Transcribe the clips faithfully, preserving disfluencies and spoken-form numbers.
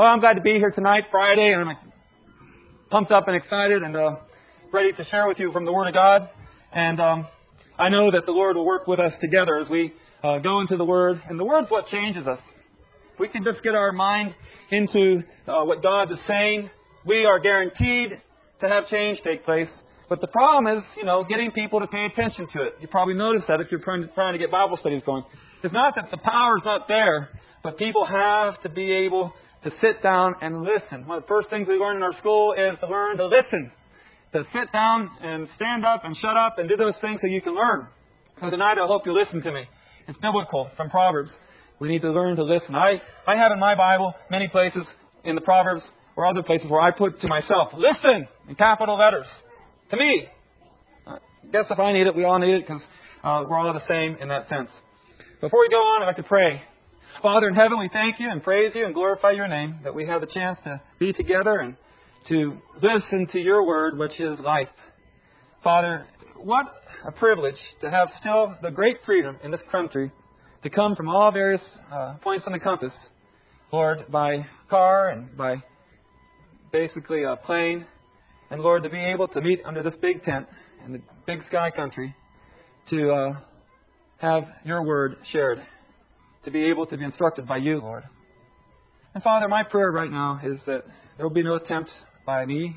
Oh, I'm glad to be here tonight, Friday, and I'm pumped up and excited and uh, ready to share with you from the Word of God. And um, I know that the Lord will work with us together as we uh, go into the Word. And the Word's what changes us. If we can just get our mind into uh, what God is saying, we are guaranteed to have change take place. But the problem is, you know, getting people to pay attention to it. You probably noticed that if you're trying to, trying to get Bible studies going. It's not that the power's not there, but people have to be able to sit down and listen. One of the first things we learn in our school is to learn to listen. To sit down and stand up and shut up and do those things so you can learn. So tonight I hope you listen to me. It's biblical from Proverbs. We need to learn to listen. I, I have in my Bible many places in the Proverbs or other places where I put to myself, listen, in capital letters. To me. I guess if I need it, we all need it because uh, we're all the same in that sense. Before we go on, I'd like to pray. Father in heaven, we thank you and praise you and glorify your name that we have the chance to be together and to listen to your word, which is life. Father, what a privilege to have still the great freedom in this country to come from all various uh, points on the compass, Lord, by car and by basically a plane, and Lord, to be able to meet under this big tent in the big sky country to uh, have your word shared. To be able to be instructed by you, Lord. And Father, my prayer right now is that there will be no attempt by me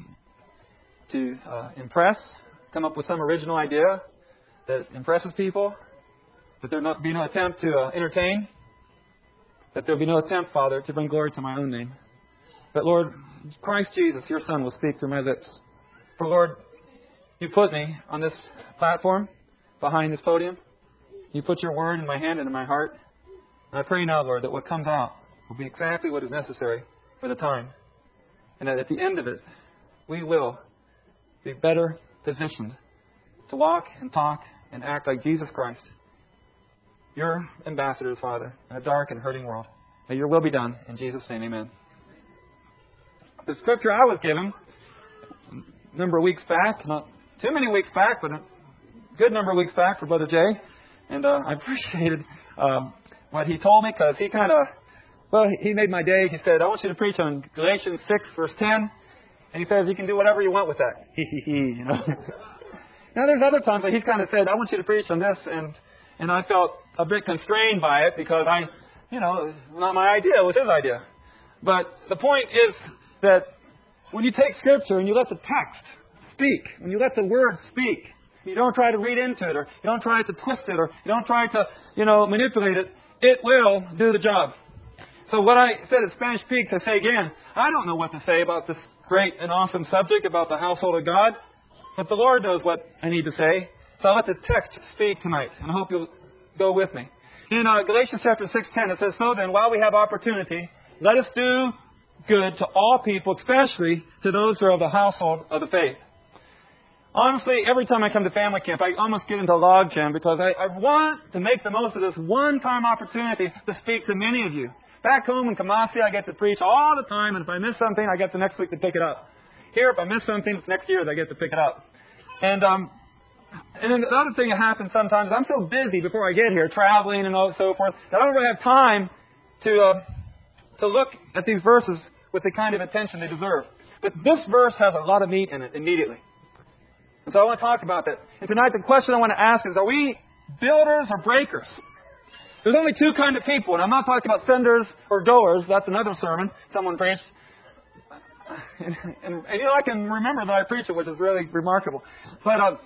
to uh, impress, come up with some original idea that impresses people, that there will be no attempt to uh, entertain, that there will be no attempt, Father, to bring glory to my own name. But Lord, Christ Jesus, your Son, will speak through my lips. For Lord, you put me on this platform, behind this podium. You put your word in my hand and in my heart. And I pray now, Lord, that what comes out will be exactly what is necessary for the time. And that at the end of it, we will be better positioned to walk and talk and act like Jesus Christ, your ambassadors, Father, in a dark and hurting world. May your will be done. In Jesus' name, amen. The scripture I was given a number of weeks back, not too many weeks back, but a good number of weeks back for Brother Jay. And uh, I appreciated Um, what he told me, because he kind of, well, he made my day. He said, I want you to preach on Galatians six, verse ten. And he says, you can do whatever you want with that. you know. Now, there's other times that he's kind of said, I want you to preach on this. And, and I felt a bit constrained by it because I, you know, not my idea. It was his idea. But the point is that when you take Scripture and you let the text speak, when you let the Word speak, you don't try to read into it, or you don't try to twist it, or you don't try to, you know, manipulate it, it will do the job. So what I said at Spanish Peaks, I say again, I don't know what to say about this great and awesome subject about the household of God, but the Lord knows what I need to say. So I'll let the text speak tonight, and I hope you'll go with me. In uh, Galatians chapter six ten, it says, so then, while we have opportunity, let us do good to all people, especially to those who are of the household of the faith. Honestly, every time I come to family camp, I almost get into a log jam because I, I want to make the most of this one-time opportunity to speak to many of you. Back home in Kamasi, I get to preach all the time, and if I miss something, I get the next week to pick it up. Here, if I miss something, it's next year that I get to pick it up. And um, and then the other thing that happens sometimes, I'm so busy before I get here, traveling and all so forth, that I don't really have time to uh, to look at these verses with the kind of attention they deserve. But this verse has a lot of meat in it immediately. And so I want to talk about that. And tonight the question I want to ask is, are we builders or breakers? There's only two kind of people, and I'm not talking about senders or goers. That's another sermon someone preached. And, and, and you know, I can remember that I preached it, which is really remarkable. But uh,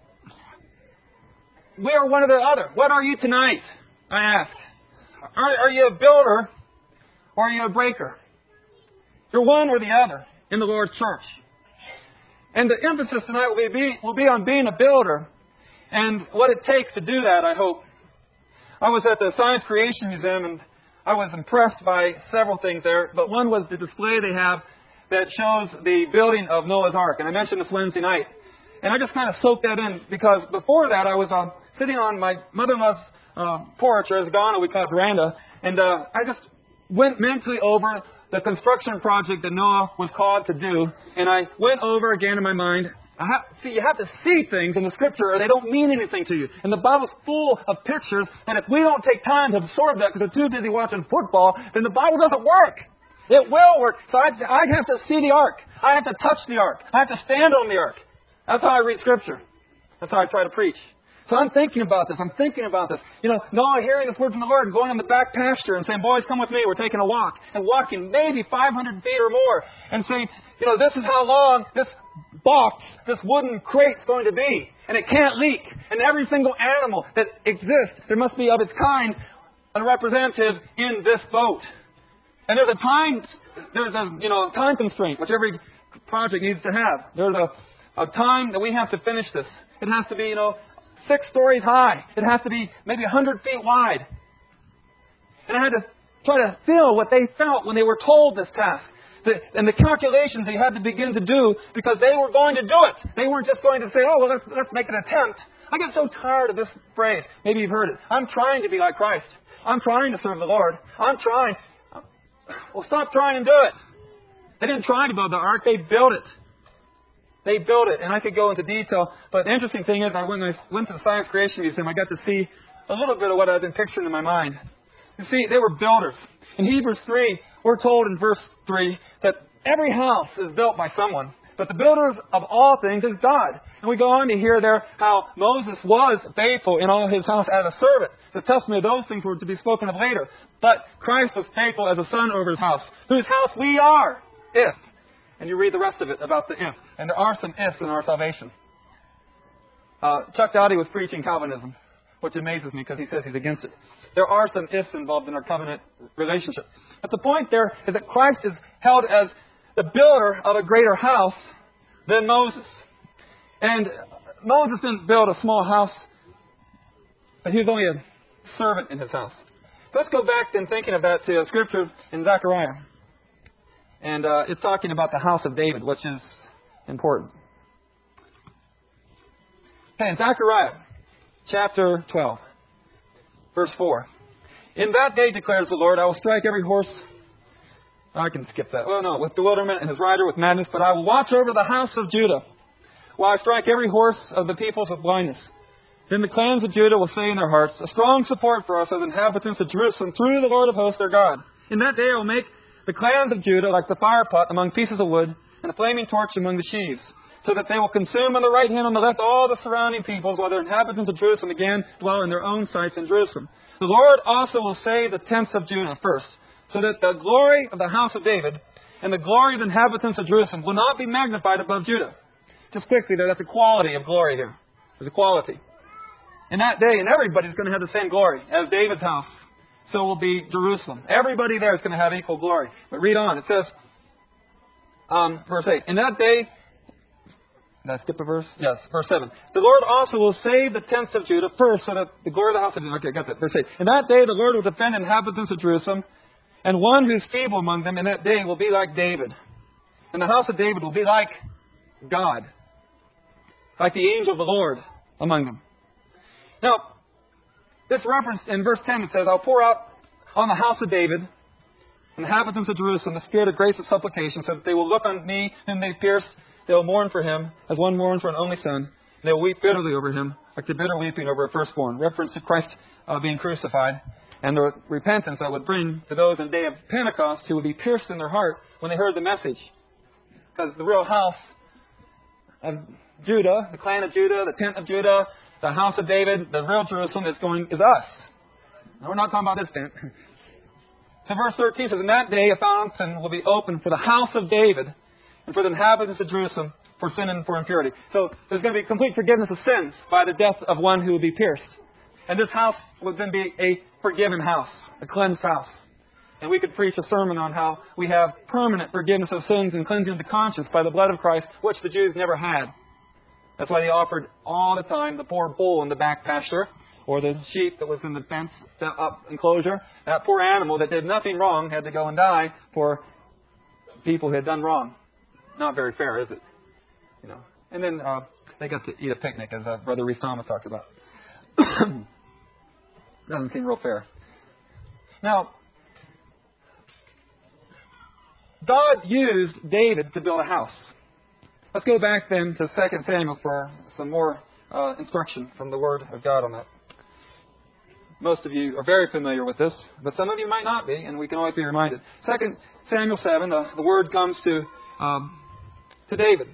we are one or the other. What are you tonight, I ask? Are, are you a builder or are you a breaker? You're one or the other in the Lord's church. And the emphasis tonight will be, will be on being a builder and what it takes to do that, I hope. I was at the Science Creation Museum and I was impressed by several things there. But one was the display they have that shows the building of Noah's Ark. And I mentioned this Wednesday night. And I just kind of soaked that in because before that I was uh, sitting on my mother-in-law's uh, porch, or as Ghana we call it veranda. And uh, I just went mentally over the construction project that Noah was called to do. And I went over again in my mind. I have, see, you have to see things in the Scripture or they don't mean anything to you. And the Bible's full of pictures. And if we don't take time to absorb that because we're too busy watching football, then the Bible doesn't work. It will work. So I, I have to see the ark. I have to touch the ark. I have to stand on the ark. That's how I read Scripture. That's how I try to preach. So I'm thinking about this. I'm thinking about this. You know, Noah hearing this word from the Lord and going on the back pasture and saying, boys, come with me. We're taking a walk. And walking maybe five hundred feet or more. And saying, you know, this is how long this box, this wooden crate is going to be. And it can't leak. And every single animal that exists, there must be of its kind a representative in this boat. And there's a time, there's a, you know, time constraint, which every project needs to have. There's a, a time that we have to finish this. It has to be, you know, six stories high. It has to be maybe one hundred feet wide. And I had to try to feel what they felt when they were told this task. The, and the calculations they had to begin to do because they were going to do it. They weren't just going to say, oh, well, let's, let's make an attempt. I get so tired of this phrase. Maybe you've heard it. I'm trying to be like Christ. I'm trying to serve the Lord. I'm trying. Well, stop trying and do it. They didn't try to build the ark. They built it. They built it. And I could go into detail. But the interesting thing is, I when I went to the Science Creation Museum, I got to see a little bit of what I've been picturing in my mind. You see, they were builders. In Hebrews three, we're told in verse three that every house is built by someone. But the builder of all things is God. And we go on to hear there how Moses was faithful in all his house as a servant. The testimony of those things were to be spoken of later. But Christ was faithful as a son over his house, whose house we are, if. And you read the rest of it about the if. And there are some ifs in our salvation. Uh, Chuck Dowdy was preaching Calvinism, which amazes me because he says he's against it. There are some ifs involved in our covenant relationship. But the point there is that Christ is held as the builder of a greater house than Moses. And Moses didn't build a small house, but he was only a servant in his house. Let's go back then thinking of that to a scripture in Zechariah. And uh, it's talking about the house of David, which is important. Okay, in Zechariah chapter twelve, verse four. In that day, declares the Lord, I will strike every horse. I can skip that. Oh, no, with bewilderment and his rider with madness. But I will watch over the house of Judah, while I strike every horse of the peoples with blindness. Then the clans of Judah will say in their hearts, a strong support for us as inhabitants of Jerusalem through the Lord of hosts their God. In that day I will make the clans of Judah like the fire pot among pieces of wood, and a flaming torch among the sheaves, so that they will consume on the right hand and on the left all the surrounding peoples, while the inhabitants of Jerusalem again dwell in their own sites in Jerusalem. The Lord also will save the tents of Judah first, so that the glory of the house of David and the glory of the inhabitants of Jerusalem will not be magnified above Judah. Just quickly, there, that's a quality of glory here. There's a quality. In that day, and everybody's going to have the same glory as David's house, so will be Jerusalem. Everybody there is going to have equal glory. But read on. It says, um, verse eight, in that day, did I skip a verse? Yes, verse seven. The Lord also will save the tents of Judah first, so that the glory of the house of Judah. Okay, got that. Verse eight. In that day, the Lord will defend the inhabitants of Jerusalem, and one who's feeble among them in that day will be like David. And the house of David will be like God, like the angel of the Lord among them. Now, this reference in verse ten, it says, I'll pour out on the house of David, inhabitants of Jerusalem, the spirit of grace and supplication, so that they will look on me whom they pierced. They will mourn for him, as one mourns for an only son. And they will weep bitterly over him, like the bitter weeping over a firstborn. Reference to Christ uh, being crucified, and the repentance that would bring to those in the day of Pentecost who would be pierced in their heart when they heard the message. Because the real house of Judah, the clan of Judah, the tent of Judah, the house of David, the real Jerusalem is going is us. Now, we're not talking about this tent. So verse thirteen says, in that day a fountain will be opened for the house of David and for the inhabitants of Jerusalem for sin and for impurity. So there's going to be complete forgiveness of sins by the death of one who will be pierced. And this house would then be a forgiven house, a cleansed house. And we could preach a sermon on how we have permanent forgiveness of sins and cleansing of the conscience by the blood of Christ, which the Jews never had. That's why they offered all the time the poor bull in the back pasture, or the sheep that was in the fence up enclosure. That poor animal that did nothing wrong had to go and die for people who had done wrong. Not very fair, is it? You know. And then uh, they got to eat a picnic, as uh, Brother Reese Thomas talked about. Doesn't seem real fair. Now, God used David to build a house. Let's go back then to Second Samuel for some more uh, instruction from the Word of God on that. most of you are very familiar with this, but some of you might not be, and we can always be reminded. Second Samuel seven, uh, the word comes to um, to David.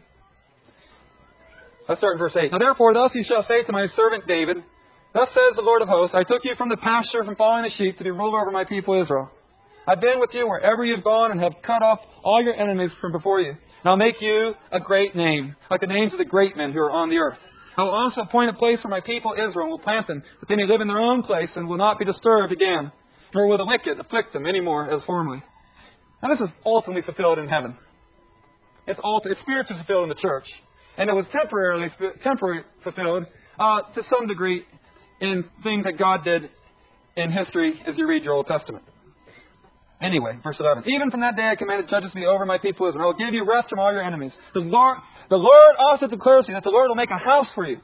Let's start in verse eight. Now therefore, thus you shall say to my servant David, thus says the Lord of hosts, I took you from the pasture, from following the sheep, to be ruler over my people Israel. I've been with you wherever you've gone, and have cut off all your enemies from before you. And I'll make you a great name, like the names of the great men who are on the earth. I will also appoint a place for my people Israel, and will plant them, that they may live in their own place, and will not be disturbed again, nor will the wicked afflict them any more as formerly. Now this is ultimately fulfilled in heaven. It's, ulti- it's spiritually fulfilled in the church. And it was temporarily temporarily fulfilled uh, to some degree in things that God did in history as you read your Old Testament. Anyway, verse eleven. Even from that day I commanded judges to be over my people Israel. I will give you rest from all your enemies. The Lord, the Lord also declares to you that the Lord will make a house for you.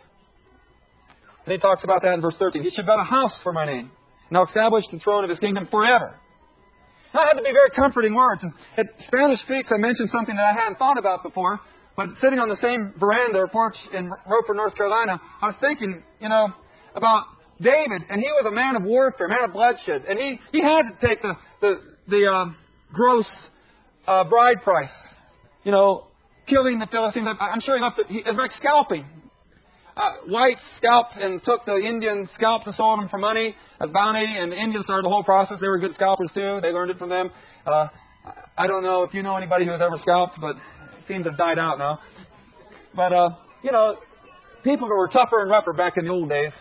And he talks about that in verse thirteen. He should build a house for my name, and I'll establish the throne of his kingdom forever. Now, that had to be very comforting words. And at Spanish Speaks, I mentioned something that I hadn't thought about before. But sitting on the same veranda or porch in Roper, North Carolina, I was thinking, you know, about David. And he was a man of warfare, a man of bloodshed. And he, he had to take the, the, the uh, gross uh, bride price. You know, killing the Philistines. I'm sure he left it. He, it was like scalping. Uh, whites scalped and took the Indian scalps and sold them for money as bounty. And the Indians started the whole process. They were good scalpers too. They learned it from them. Uh, I don't know if you know anybody who has ever scalped, but seems to have died out now. But, uh, you know, people were tougher and rougher back in the old days.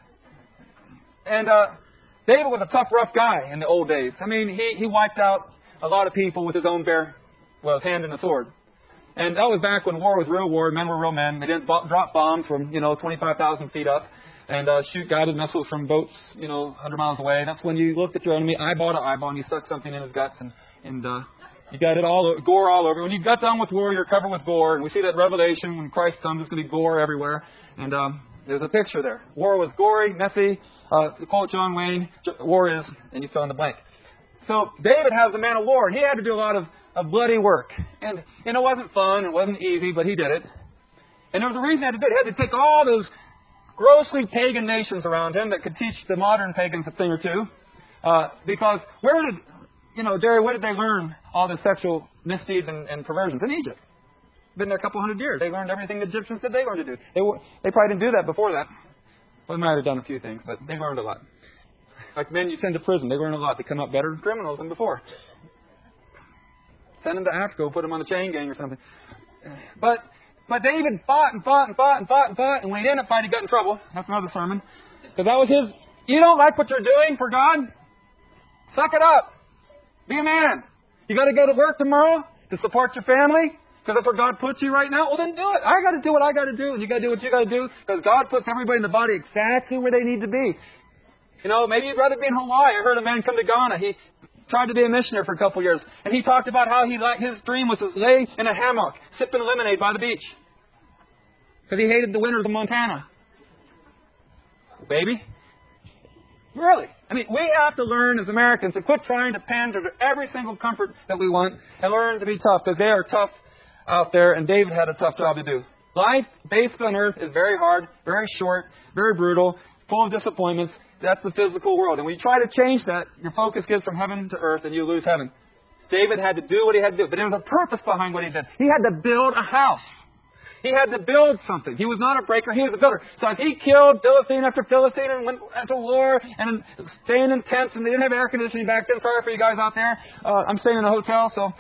And uh, David was a tough, rough guy in the old days. I mean, he, he wiped out a lot of people with his own bare, well, his hand and a sword. And that was back when war was real war. Men were real men. They didn't bo- drop bombs from, you know, twenty-five thousand feet up and uh, shoot guided missiles from boats, you know, one hundred miles away. That's when you looked at your enemy eyeball to eyeball and you stuck something in his guts and, and uh, you got it all, gore all over. When you got done with war, you're covered with gore. And we see that in Revelation, when Christ comes, there's going to be gore everywhere. And um, there's a picture there. War was gory, messy. Uh, to quote John Wayne, war is, and you fill in the blank. So David has a man of war, and he had to do a lot of, of bloody work. And, and it wasn't fun, it wasn't easy, but he did it. And there was a reason he had to do it. He had to take all those grossly pagan nations around him that could teach the modern pagans a thing or two. Uh, because where did... You know, Jerry, where did they learn all the sexual misdeeds and, and perversions? In Egypt. Been there a couple hundred years. They learned everything the Egyptians did they learned to do. They, were, they probably didn't do that before that. Well, they might have done a few things, but they learned a lot. Like men you send to prison, they learn a lot. They come out better criminals than before. Send them to Africa, put them on the chain gang or something. But but David fought and fought and fought and fought and fought, and when he didn't fight, he got in trouble. That's another sermon. Because that was his, you don't like what you're doing for God? Suck it up. Be a man. You got to go to work tomorrow to support your family because that's where God puts you right now. Well, then do it. I got to do what I got to do, and you got to do what you got to do because God puts everybody in the body exactly where they need to be. You know, maybe you'd rather be in Hawaii. I heard a man come to Ghana. He tried to be a missionary for a couple of years, and he talked about how he his dream was to lay in a hammock, sipping lemonade by the beach because he hated the winters of Montana. Baby. Really? I mean, we have to learn as Americans to quit trying to pander to every single comfort that we want and learn to be tough because they are tough out there and David had a tough job to do. Life based on earth is very hard, very short, very brutal, full of disappointments. That's the physical world. And when you try to change that, your focus gets from heaven to earth and you lose heaven. David had to do what he had to do, but there was a purpose behind what he did. He had to build a house. He had to build something. He was not a breaker. He was a builder. So as he killed Philistine after Philistine and went to war and staying in tents, and they didn't have air conditioning back then. Sorry for you guys out there. Uh, I'm staying in a hotel, so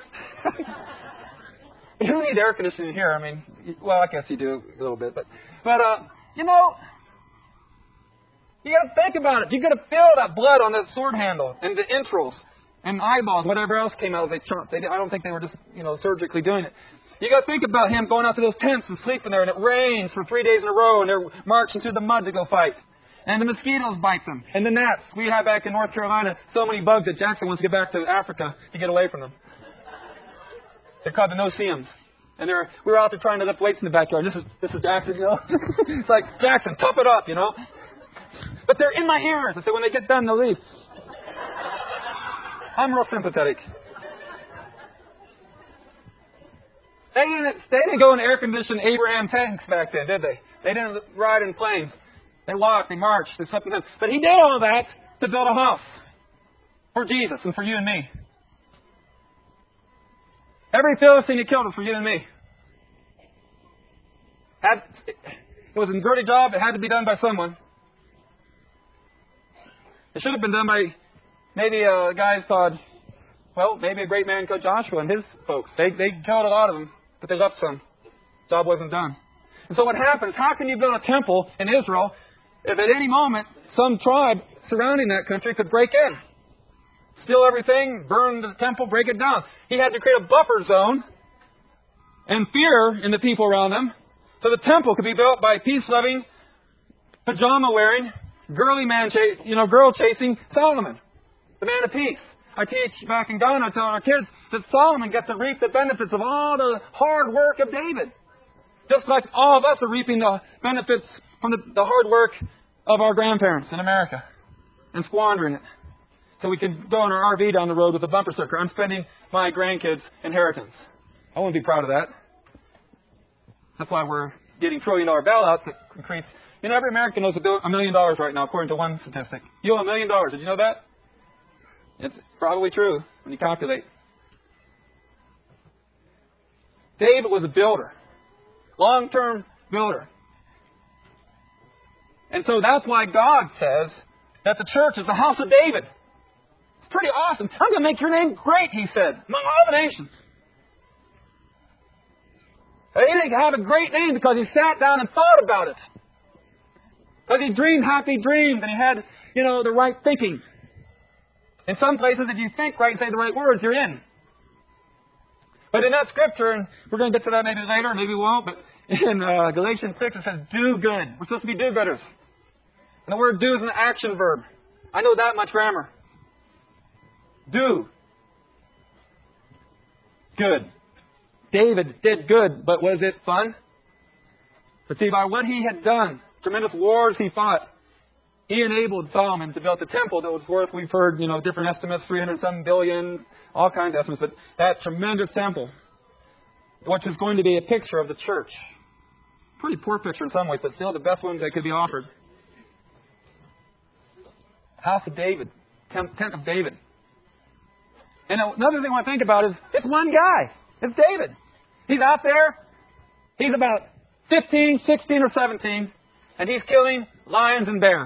you don't need air conditioning here. I mean, well, I guess you do a little bit, but but uh, you know, you got to think about it. You got to feel that blood on that sword handle and the entrails and eyeballs, whatever else came out as they chopped. They, I don't think they were just you know surgically doing it. You got to think about him going out to those tents and sleeping there, and it rains for three days in a row, and they're marching through the mud to go fight. And the mosquitoes bite them, and the gnats. We have back in North Carolina so many bugs that Jackson wants to get back to Africa to get away from them. They're called the no-see-ums. And they're, we were out there trying to lift weights in the backyard. This is this is Jackson, you know. It's like, Jackson, tough it up, you know. But they're in my ears. I said, when they get done, they'll leave. I'm real sympathetic. They didn't, they didn't go in air-conditioned Abraham tanks back then, did they? They didn't ride in planes. They walked, they marched, they slept in tents. But he did all that to build a house for Jesus and for you and me. Every Philistine he killed was for you and me. Had, it was a dirty job. It had to be done by someone. It should have been done by maybe uh, guys called, well, maybe a great man called Joshua and his folks. They, they killed a lot of them, but they left some. The job wasn't done. And so what happens, how can you build a temple in Israel if at any moment some tribe surrounding that country could break in? Steal everything, burn the temple, break it down. He had to create a buffer zone and fear in the people around them so the temple could be built by peace-loving, pajama-wearing, girly man, ch- you know, girl-chasing Solomon, the man of peace. I teach back in Ghana, I tell our kids that Solomon gets to reap the benefits of all the hard work of David. Just like all of us are reaping the benefits from the, the hard work of our grandparents in America and squandering it. So we can go in our R V down the road with a bumper sticker. I'm spending my grandkids' inheritance. I wouldn't be proud of that. That's why we're getting trillion dollar bailouts to increase. You know, every American owes a million dollars right now, according to one statistic. You owe a million dollars. Did you know that? It's probably true when you calculate. David was a builder. Long-term builder. And so that's why God says that the church is the house of David. It's pretty awesome. I'm going to make your name great, he said, among all the nations. He didn't have a great name because he sat down and thought about it. Because he dreamed happy dreams and he had, you know, the right thinking. In some places, if you think right and say the right words, you're in. But in that scripture, and we're going to get to that maybe later, maybe we won't, but in uh, Galatians six it says, do good. We're supposed to be do-gooders. And the word do is an action verb. I know that much grammar. Do. Good. David did good, but was it fun? But see, by what he had done, tremendous wars he fought, he enabled Solomon to build the temple that was worth, we've heard, you know, different estimates, three hundred seven billion, all kinds of estimates, but that tremendous temple, which is going to be a picture of the church. Pretty poor picture in some ways, but still the best one that could be offered. House of David, tent, tent of David. And another thing I want to think about is this one guy. It's David. He's out there. He's about fifteen, sixteen, or seventeen, and he's killing lions and bears.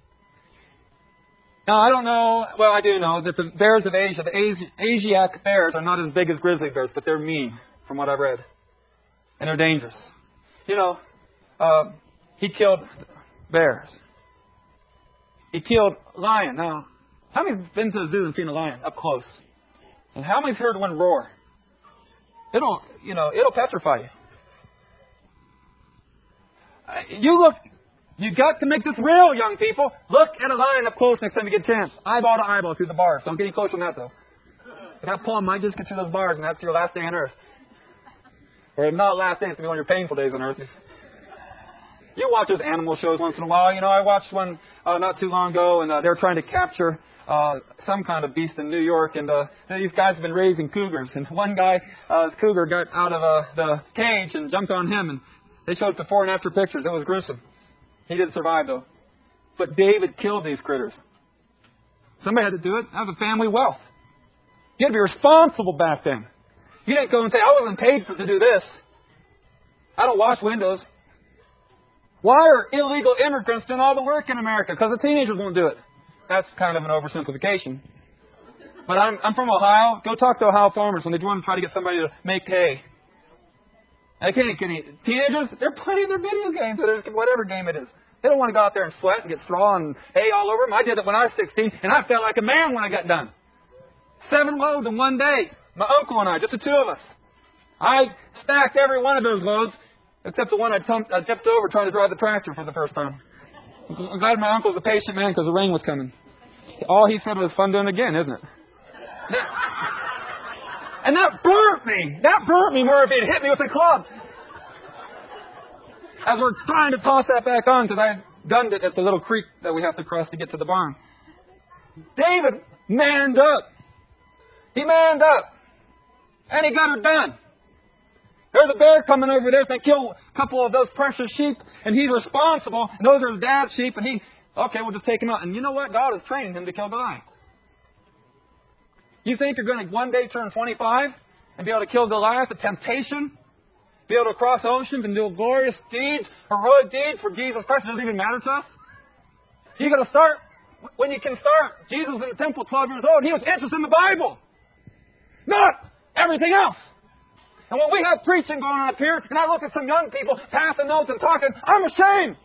Now, I don't know, well, I do know that the bears of Asia, the Asi- Asiatic bears, are not as big as grizzly bears, but they're mean, from what I've read. And they're dangerous. You know, uh, he killed bears. He killed a lion. Now, how many's been to the zoo and seen a lion up close? And how many's heard one roar? It'll, you know, it'll petrify you. Uh, you look... You got to make this real, young people. Look at a lion up close next time you get a chance. Eyeball to eyeball through the bars. Don't get any closer than that, though. That paw might just get through those bars, and that's your last day on earth. Or if not last day, it's going to be one of your painful days on earth. You watch those animal shows once in a while. You know, I watched one uh, not too long ago, and uh, they were trying to capture uh, some kind of beast in New York. And uh, these guys have been raising cougars. And one guy, uh, his cougar, got out of uh, the cage and jumped on him. And they showed before and after pictures. It was gruesome. He didn't survive, though. But David killed these critters. Somebody had to do it. That was a family wealth. You had to be responsible back then. You didn't go and say, I wasn't paid for to do this. I don't wash windows. Why are illegal immigrants doing all the work in America? Because the teenagers won't do it. That's kind of an oversimplification. But I'm, I'm from Ohio. Go talk to Ohio farmers when they want to try to get somebody to make hay. I can't get any teenagers. They're playing their video games, or whatever game it is. They don't want to go out there and sweat and get straw and hay all over them. I did it when I was sixteen, and I felt like a man when I got done. Seven loads in one day. My uncle and I, just the two of us. I stacked every one of those loads, except the one I, tumped, I tipped over trying to drive the tractor for the first time. I'm glad my uncle's a patient man because the rain was coming. All he said was fun doing it again, isn't it? And that burnt me. That burnt me more if it hit me with a club. As we're trying to toss that back on, because I gunned it at the little creek that we have to cross to get to the barn. David manned up. He manned up. And he got it done. There's a bear coming over there and kill a couple of those precious sheep, and he's responsible, and those are his dad's sheep, and he, okay, we'll just take him out. And you know what? God is training him to kill Goliath. You think you're going to one day turn twenty-five and be able to kill Goliath, a temptation? Be able to cross oceans and do glorious deeds, heroic deeds for Jesus Christ? It doesn't even matter to us. You got to start when you can start. Jesus was in the temple twelve years old. He was interested in the Bible, not everything else. And when we have preaching going on up here, and I look at some young people passing notes and talking, I'm ashamed.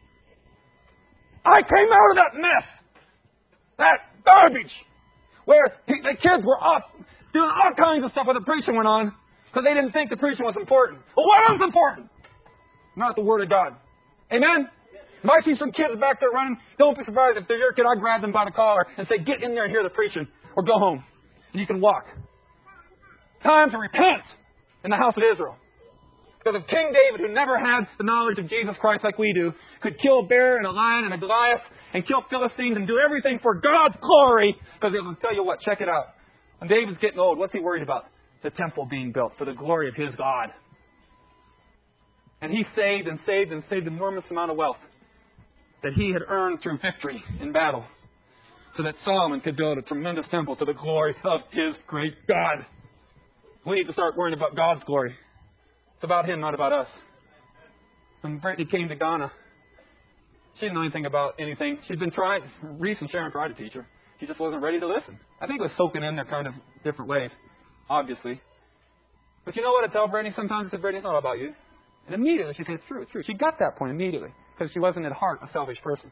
I came out of that mess, that garbage, where the kids were off doing all kinds of stuff when the preaching went on because they didn't think the preaching was important. Well, what was important? Not the Word of God. Amen? If I see some kids back there running, don't be surprised if they're your kid. I grab them by the collar and say, get in there and hear the preaching, or go home. And you can walk. Time to repent in the house of Israel. Because if King David, who never had the knowledge of Jesus Christ like we do, could kill a bear and a lion and a Goliath and kill Philistines and do everything for God's glory, because it will tell you what, check it out. When David's getting old, what's he worried about? The temple being built for the glory of his God. And he saved and saved and saved an enormous amount of wealth that he had earned through victory in battle, so that Solomon could build a tremendous temple to the glory of his great God. We need to start worrying about God's glory. It's about Him, not about us. When Brittany came to Ghana, she didn't know anything about anything. She'd been trying, Reese and Sharon tried to teach her. She just wasn't ready to listen. I think it was soaking in there kind of different ways, obviously. But you know what I tell Brittany sometimes? I said, Brittany, it's not about you. And immediately she said, it's true, it's true. She got that point immediately, because she wasn't at heart a selfish person.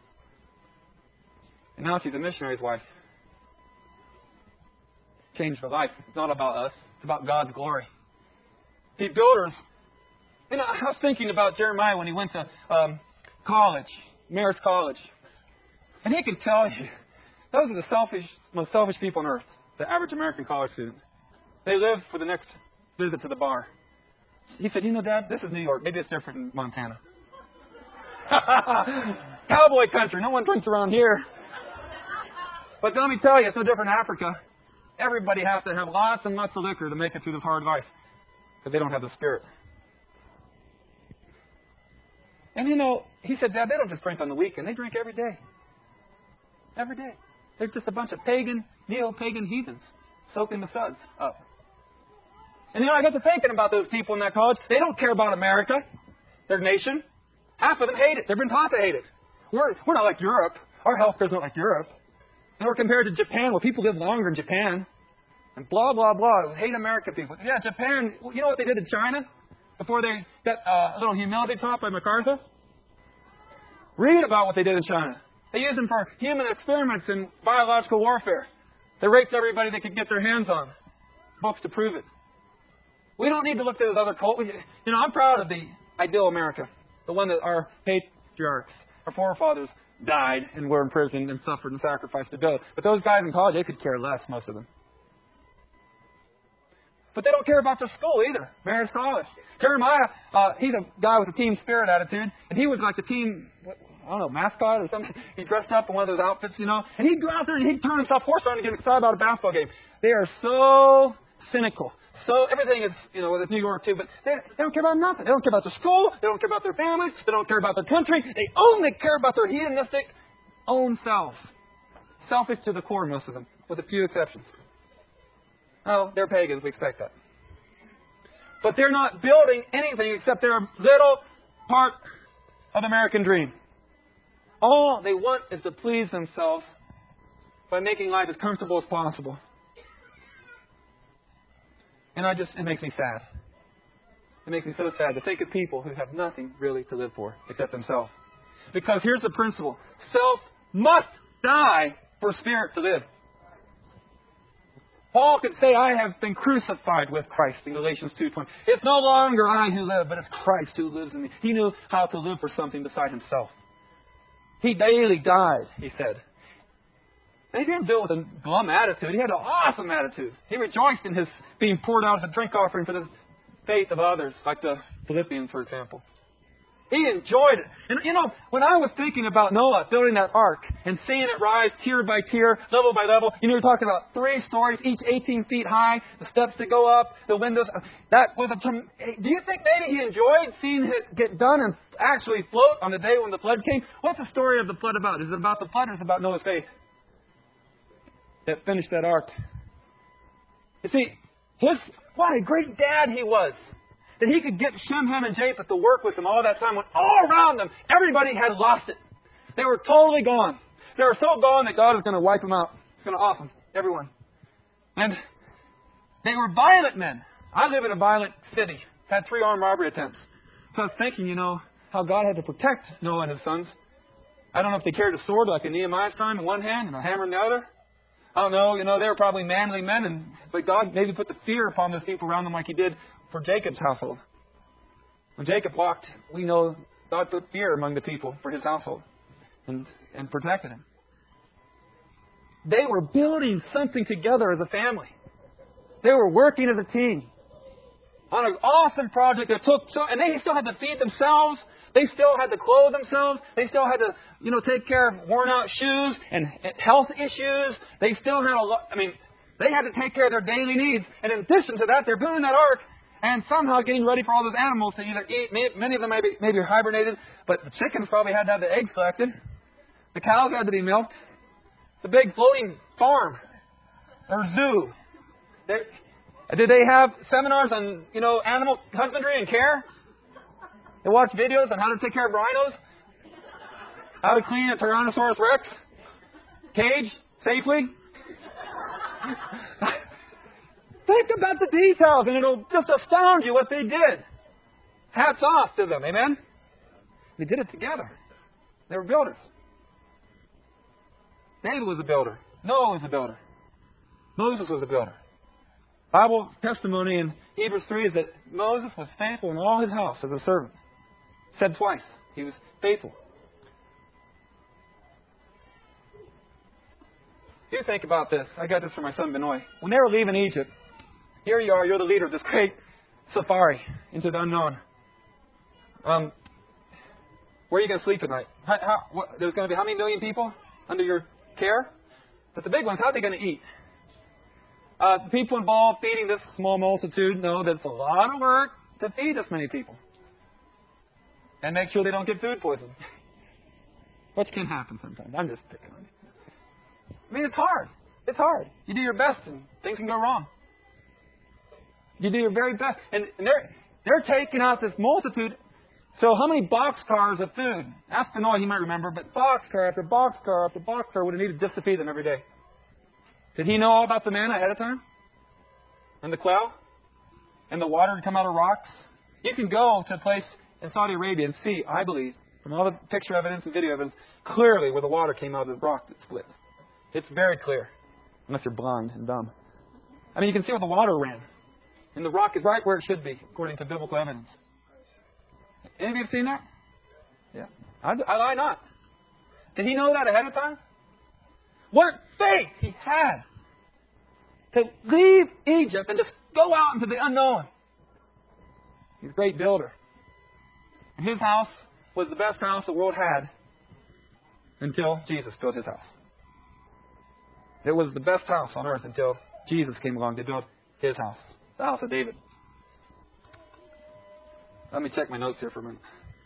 And now she's a missionary's wife. Changed her life. It's not about us. It's about God's glory. See, builders, you know, I was thinking about Jeremiah when he went to um, college, Marist College. And he could tell you, those are the selfish, most selfish people on earth. The average American college student. They live for the next visit to the bar. He said, you know, Dad, this is New York. Maybe it's different in Montana. Cowboy country. No one drinks around here. But let me tell you, it's no different in Africa. Everybody has to have lots and lots of liquor to make it through this hard life, because they don't have the Spirit. And you know, he said, Dad, they don't just drink on the weekend. They drink every day. Every day. They're just a bunch of pagan, neo-pagan heathens soaking the suds up. And you know, I got to thinking about those people in that college. They don't care about America, their nation. Half of them hate it. They've been taught to hate it. We're, we're not like Europe. Our healthcare's not like Europe. And we're compared to Japan, where people live longer in Japan. And blah, blah, blah. Hate American people. Yeah, Japan, you know what they did in China before they got uh, a little humility taught by MacArthur? Read about what they did in China. They used them for human experiments in biological warfare. They raped everybody they could get their hands on. Books to prove it. We don't need to look to those other cultures. You know, I'm proud of the ideal America. The one that our patriarchs, our forefathers, died and were imprisoned and suffered and sacrificed to build. But those guys in college, they could care less, most of them. But they don't care about their school either. Marist College. Jeremiah, uh, he's a guy with a team spirit attitude, and he was like the team, I don't know, mascot or something. He dressed up in one of those outfits, you know, and he'd go out there and he'd turn himself horse around and get excited about a basketball game. They are so cynical. So everything is, you know, with New York too, but they, they don't care about nothing. They don't care about their school. They don't care about their families. They don't care about their country. They only care about their hedonistic own selves. Selfish to the core, most of them, with a few exceptions. Oh, they're pagans. We expect that. But they're not building anything except they're a little part of the American dream. All they want is to please themselves by making life as comfortable as possible. And I just, it makes me sad. It makes me so sad to think of people who have nothing really to live for except themselves. Because here's the principle. Self must die for spirit to live. Paul could say, I have been crucified with Christ in Galatians two twenty. It's no longer I who live, but it's Christ who lives in me. He knew how to live for something beside himself. He daily died, he said. And he didn't do it with a glum attitude. He had an awesome attitude. He rejoiced in his being poured out as a drink offering for the faith of others, like the Philippians, for example. He enjoyed it. And you know, when I was thinking about Noah building that ark and seeing it rise tier by tier, level by level, you know, you're talking about three stories, each eighteen feet high, the steps that go up, the windows. That was a. Do you think maybe he enjoyed seeing it get done and actually float on the day when the flood came? What's the story of the flood about? Is it about the flood or is it about Noah's faith that finished that ark? You see, his what a great dad he was. That he could get Shem, Ham, and Japheth to work with him all that time when all around them, everybody had lost it. They were totally gone. They were so gone that God is going to wipe them out. He's going to off them, everyone. And they were violent men. I live in a violent city. Had three armed robbery attempts. So I was thinking, you know, how God had to protect Noah and his sons. I don't know if they carried a sword like in Nehemiah's time in one hand and a hammer in the other. I don't know. You know, they were probably manly men, and but God maybe put the fear upon those people around them like He did for Jacob's household. When Jacob walked, we know God put fear among the people for his household and, and protected him. They were building something together as a family. They were working as a team on an awesome project that took so, and they still had to feed themselves. They still had to clothe themselves. They still had to, you know, take care of worn out shoes and health issues. They still had a lot. I mean, they had to take care of their daily needs. And in addition to that, they're building that ark and somehow getting ready for all those animals to either eat. Many of them maybe maybe are hibernated, but the chickens probably had to have the eggs collected. The cows had to be milked. The big floating farm or zoo. They, did they have seminars on, you know, animal husbandry and care? They watched videos on how to take care of rhinos, how to clean a Tyrannosaurus Rex cage safely. Think about the details and it'll just astound you what they did. Hats off to them, amen? They did it together. They were builders. David was a builder. Noah was a builder. Moses was a builder. Bible testimony in Hebrews three is that Moses was faithful in all his house as a servant. Said twice. He was faithful. You think about this. I got this from my son Benoit. When they were leaving Egypt, here you are, you're the leader of this great safari into the unknown. Um, where are you going to sleep at night? How, how, what, there's going to be how many million people under your care? But the big ones, how are they going to eat? Uh, the people involved feeding this small multitude know that it's a lot of work to feed this many people. And make sure they don't get food poisoning. Which can happen sometimes. I'm just picking on you. I mean, it's hard. It's hard. You do your best and things can go wrong. You do your very best. And, and they're, they're taking out this multitude. So how many boxcars of food? Ask Benoit, he might remember, but boxcar after boxcar after boxcar would have needed just to feed them every day. Did he know all about the manna ahead of time? And the quail? And the water to come out of rocks? You can go to a place in Saudi Arabia and see, I believe, from all the picture evidence and video evidence, clearly where the water came out of the rock that split. It's very clear. Unless you're blind and dumb. I mean, you can see where the water ran. And the rock is right where it should be, according to biblical evidence. Any of you have seen that? Yeah. I, I lie not. Did he know that ahead of time? What faith he had to leave Egypt and just go out into the unknown. He's a great builder. And his house was the best house the world had until Jesus built his house. It was the best house on earth until Jesus came along to build his house. The house of David. Let me check my notes here for a minute.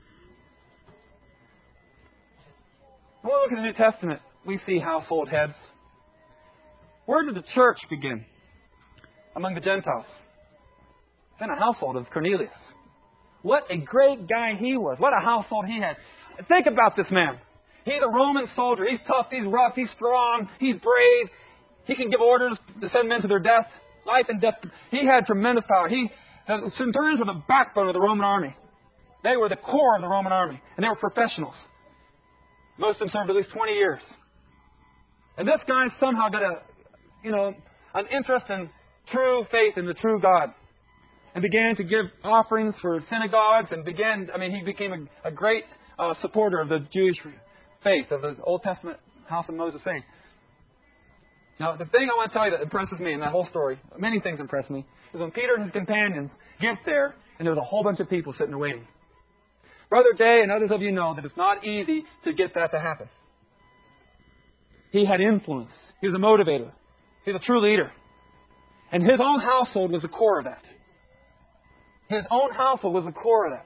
When we look at the New Testament, we see household heads. Where did the church begin? Among the Gentiles. It's in a household of Cornelius. What a great guy he was. What a household he had. Think about this man. He's a Roman soldier. He's tough. He's rough. He's strong. He's brave. He can give orders to send men to their death. Life and death. He had tremendous power. He, the centurions were the backbone of the Roman army. They were the core of the Roman army. And they were professionals. Most of them served at least twenty years. And this guy somehow got a, you know, an interest in true faith in the true God. And began to give offerings for synagogues and began, I mean, he became a, a great uh, supporter of the Jewish faith, of the Old Testament house of Moses faith. Now, the thing I want to tell you that impresses me in that whole story, many things impress me, is when Peter and his companions get there and there's a whole bunch of people sitting there waiting. Brother Jay and others of you know that it's not easy to get that to happen. He had influence. He was a motivator. He was a true leader. And his own household was the core of that. His own household was the core of that.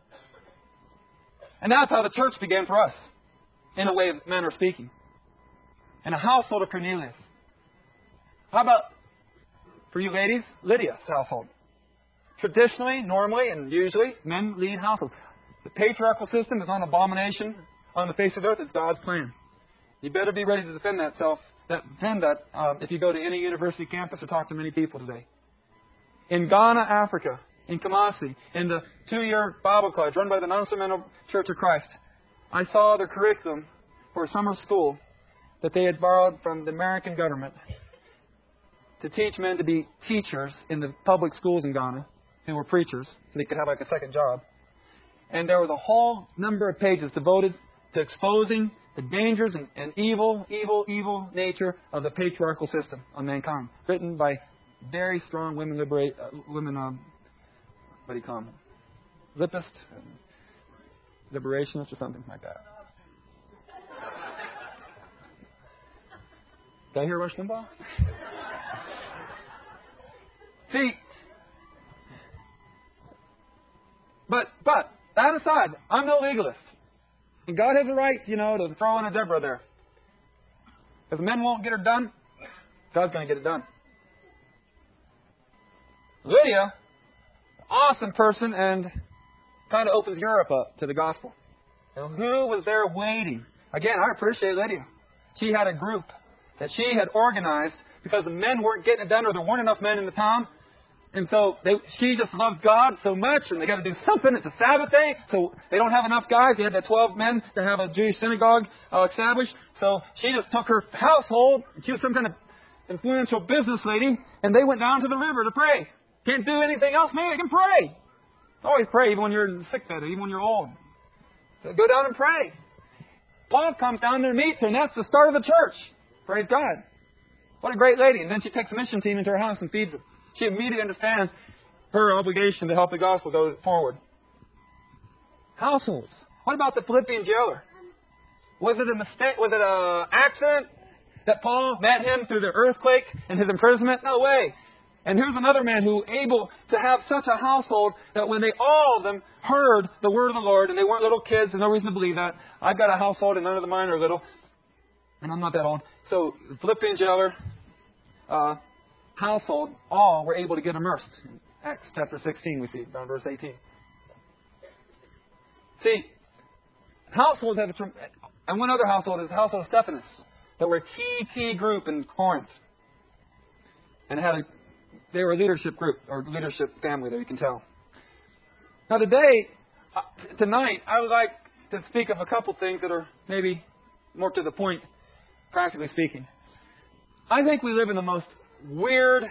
And that's how the church began for us, in a way, manner of speaking. In a household of Cornelius. How about, for you ladies, Lydia's household? Traditionally, normally, and usually, men lead households. The patriarchal system is an abomination on the face of the earth. It's God's plan. You better be ready to defend that self, that, defend that um, if you go to any university campus or talk to many people today. In Ghana, Africa, in Kumasi, in the two-year Bible college run by the Non-Fundamental Church of Christ, I saw their curriculum for summer school that they had borrowed from the American government to teach men to be teachers in the public schools in Ghana who were preachers, so they could have like a second job. And there was a whole number of pages devoted to exposing the dangers and, and evil, evil, evil nature of the patriarchal system on mankind, written by very strong women liberate, uh, women, um, what do you call them? Lippist, liberationists, or something like that. Did I hear Rush Limbaugh? See, but but that aside, I'm no legalist. And God has a right, you know, to throw in a Deborah there. If the men won't get her done, God's going to get it done. Lydia, awesome person, and kind of opens Europe up to the gospel. And who was there waiting? Again, I appreciate Lydia. She had a group that she had organized because the men weren't getting it done, or there weren't enough men in the town. And so they, she just loves God so much, and they got to do something. It's a Sabbath day, so they don't have enough guys. They had that twelve men to have a Jewish synagogue uh, established. So she just took her household. She was some kind of influential business lady, and they went down to the river to pray. Can't do anything else, man. You can pray. Always pray, even when you're in the sick bed, or even when you're old. So go down and pray. Paul comes down there and meets her, and that's the start of the church. Praise God. What a great lady. And then she takes a mission team into her house and feeds them. She immediately understands her obligation to help the gospel go forward. Households. What about the Philippian jailer? Was it a mistake? Was it an accident that Paul met him through the earthquake and his imprisonment? No way. And here's another man who was able to have such a household that when they all of them heard the word of the Lord, and they weren't little kids, there's no reason to believe that. I've got a household and none of the mine are little. And I'm not that old. So the Philippian jailer, uh, household, all were able to get immersed. In Acts chapter sixteen, we see, down verse eighteen. See, households have a... And one other household is the household of Stephanus, that were a key, key group in Corinth. And had a, they were a leadership group, or leadership family there, you can tell. Now today, uh, tonight, I would like to speak of a couple things that are maybe more to the point, practically speaking. I think we live in the most weird,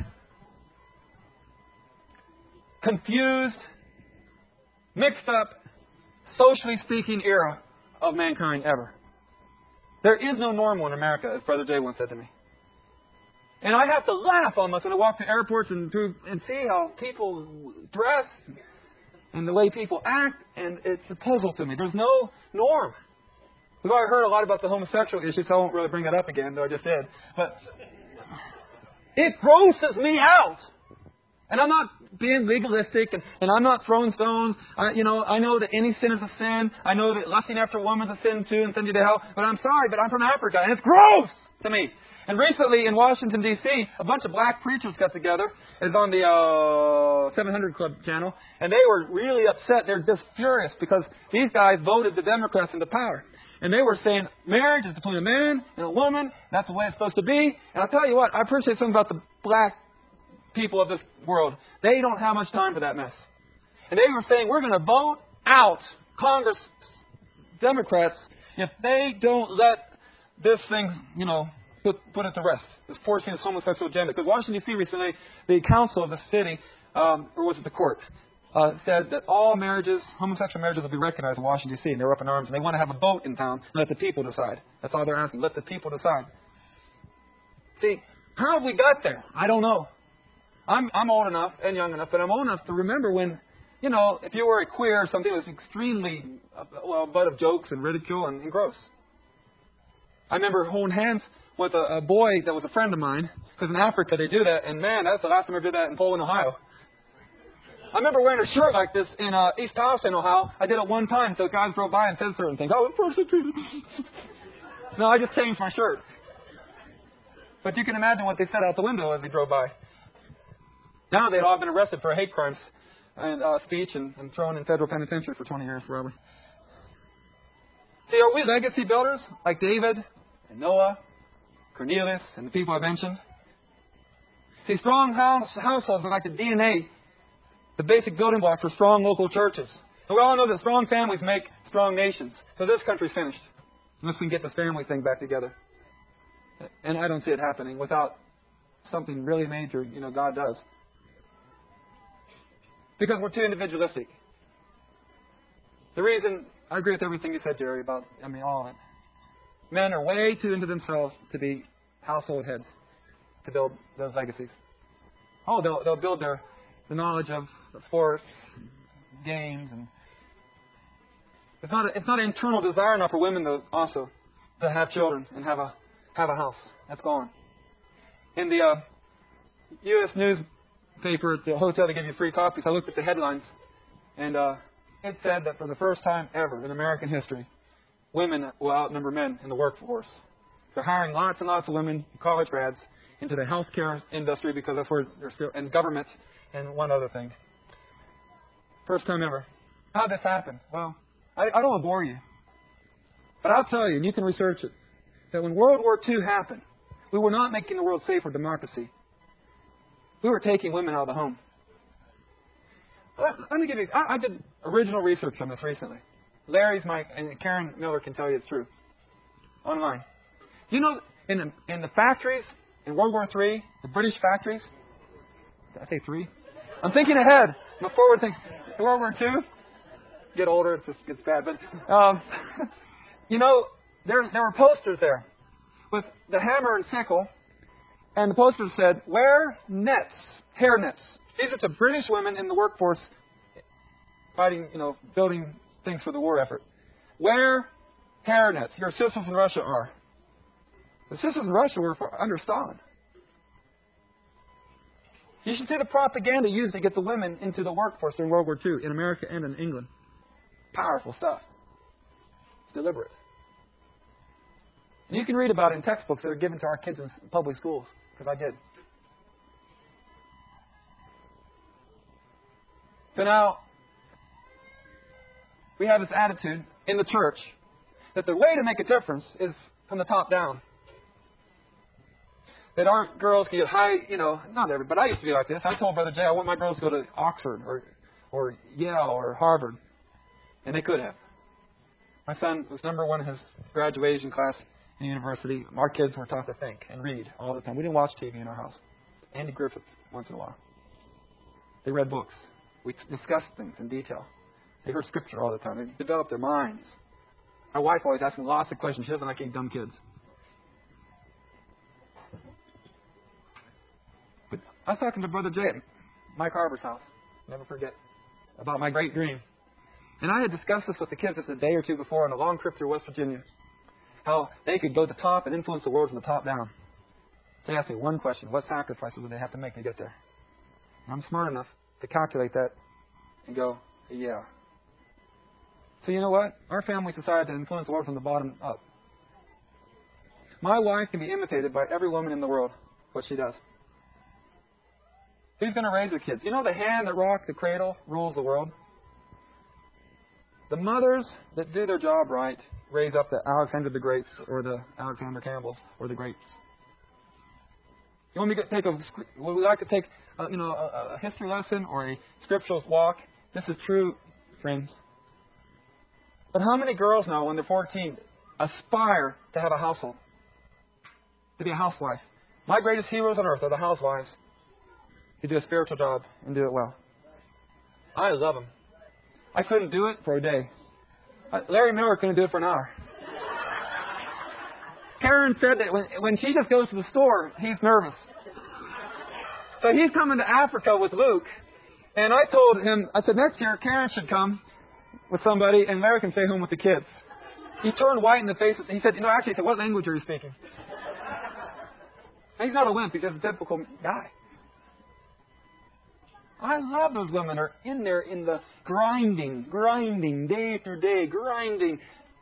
confused, mixed up, socially speaking era of mankind ever. There is no normal in America, as Brother Jay once said to me. And I have to laugh almost when I walk to airports and through and see how people dress and the way people act, and it's a puzzle to me. There's no norm. We've already heard a lot about the homosexual issue, so I won't really bring that up again, though I just did. But it grosses me out. And I'm not being legalistic, and, and I'm not throwing stones. I, you know, I know that any sin is a sin. I know that lusting after a woman is a sin too and sends you to hell. But I'm sorry, but I'm from Africa, and it's gross to me. And recently in Washington, D C, a bunch of black preachers got together. It's on the uh, seven hundred Club channel. And they were really upset. They're just furious because these guys voted the Democrats into power. And they were saying marriage is between a man and a woman. That's the way it's supposed to be. And I'll tell you what, I appreciate something about the black people of this world. They don't have much time for that mess. And they were saying we're going to vote out Congress Democrats if they don't let this thing, you know, put, put it to rest. It's forcing this homosexual agenda. Because Washington, D C recently, the council of the city, um, or was it the court, uh, said that all marriages, homosexual marriages will be recognized in Washington, D C. And they're up in arms. And they want to have a vote in town and let the people decide. That's all they're asking. Let the people decide. See, how have we got there? I don't know. I'm, I'm old enough and young enough, but I'm old enough to remember when you know, if you were a queer or something, it was extremely, uh, well, butt of jokes and ridicule and, and gross. I remember holding hands with a, a boy that was a friend of mine, because in Africa they do that, and man, that's the last time I did that in Poland, Ohio. I remember wearing a shirt like this in uh, East Palestine, Ohio. I did it one time, so guys drove by and said certain things. I was persecuted. No, I just changed my shirt. But you can imagine what they said out the window as they drove by. Now they'd all been arrested for hate crimes and uh, speech and, and thrown in federal penitentiary for twenty years forever. See, are we legacy builders like David and Noah, Cornelius, and the people I mentioned? See, strong house, households are like the D N A, the basic building blocks for strong local churches. And we all know that strong families make strong nations. So this country's finished unless we can get this family thing back together. And I don't see it happening without something really major, you know, God does. Because we're too individualistic. The reason, I agree with everything you said, Jerry, about, I mean, all of it. Men are way too into themselves to be household heads, to build those legacies. Oh, they'll, they'll build their the knowledge of sports, games, and it's not a, it's not an internal desire enough for women though also to have children and have a have a house. That's gone. In the uh, U S newspaper at the hotel, they give you free copies. I looked at the headlines, and uh, it said that for the first time ever in American history, women will outnumber men in the workforce. They're hiring lots and lots of women, college grads, into the healthcare industry because that's where they're still, and government, and one other thing. First time ever. How did this happen? Well, I, I don't want to bore you, but I'll tell you, and you can research it, that when World War Two happened, we were not making the world safe for democracy. We were taking women out of the home. Let, let me give you, I, I did original research on this recently. Larry's my, and Karen Miller can tell you it's true. Online. Do you know, in the, in the factories, in World War Three, the British factories, did I say three? I'm thinking ahead. I'm a forward thinking. World War Two, get older, it just gets bad. But, um, you know, there, there were posters there with the hammer and sickle, and the posters said, wear nets, hair nets. These are to British women in the workforce fighting, you know, building things for the war effort. Wear hair nets. Your sisters in Russia are. The sisters in Russia were for, under Stalin. You should see the propaganda used to get the women into the workforce during World War Two in America and in England. Powerful stuff. It's deliberate. And you can read about it in textbooks that are given to our kids in public schools, because I did. So now, we have this attitude in the church that the way to make a difference is from the top down. That our girls can get high, you know, not every, but I used to be like this. I told Brother Jay I want my girls to go to Oxford or, or Yale or Harvard. And they could have. My son was number one in his graduation class in university. Our kids were taught to think and read all the time. We didn't watch T V in our house. Andy Griffith once in a while. They read books. We discussed things in detail. They heard Scripture all the time. They developed their minds. My wife always asks me lots of questions. She doesn't like any dumb kids. But I was talking to Brother Jay at Mike Harbor's house. Never forget. About my great dream. And I had discussed this with the kids just a day or two before on a long trip through West Virginia. How they could go to the top and influence the world from the top down. So they asked me one question. What sacrifices would they have to make to get there? And I'm smart enough to calculate that and go, yeah. So you know what? Our family decided to influence the world from the bottom up. My wife can be imitated by every woman in the world, what she does. Who's going to raise her kids? You know the hand that rocks the cradle rules the world? The mothers that do their job right raise up the Alexander the Greats or the Alexander Campbells or the Greats. You want me to take a? Would we like to take a, you know a, a history lesson or a scriptural walk? This is true, friends. But how many girls now, when they're fourteen, aspire to have a household, to be a housewife? My greatest heroes on earth are the housewives who do a spiritual job and do it well. I love them. I couldn't do it for a day. Larry Miller couldn't do it for an hour. Karen said that when, when she just goes to the store, he's nervous. So he's coming to Africa with Luke, And I told him, I said, next year Karen should come with somebody and Larry can stay home with the kids. He turned white in the face. He said, you know, actually, he said, what language are you speaking? And he's not a wimp. He's just a typical guy. I love those women who are in there in the grinding, grinding, day after day, grinding.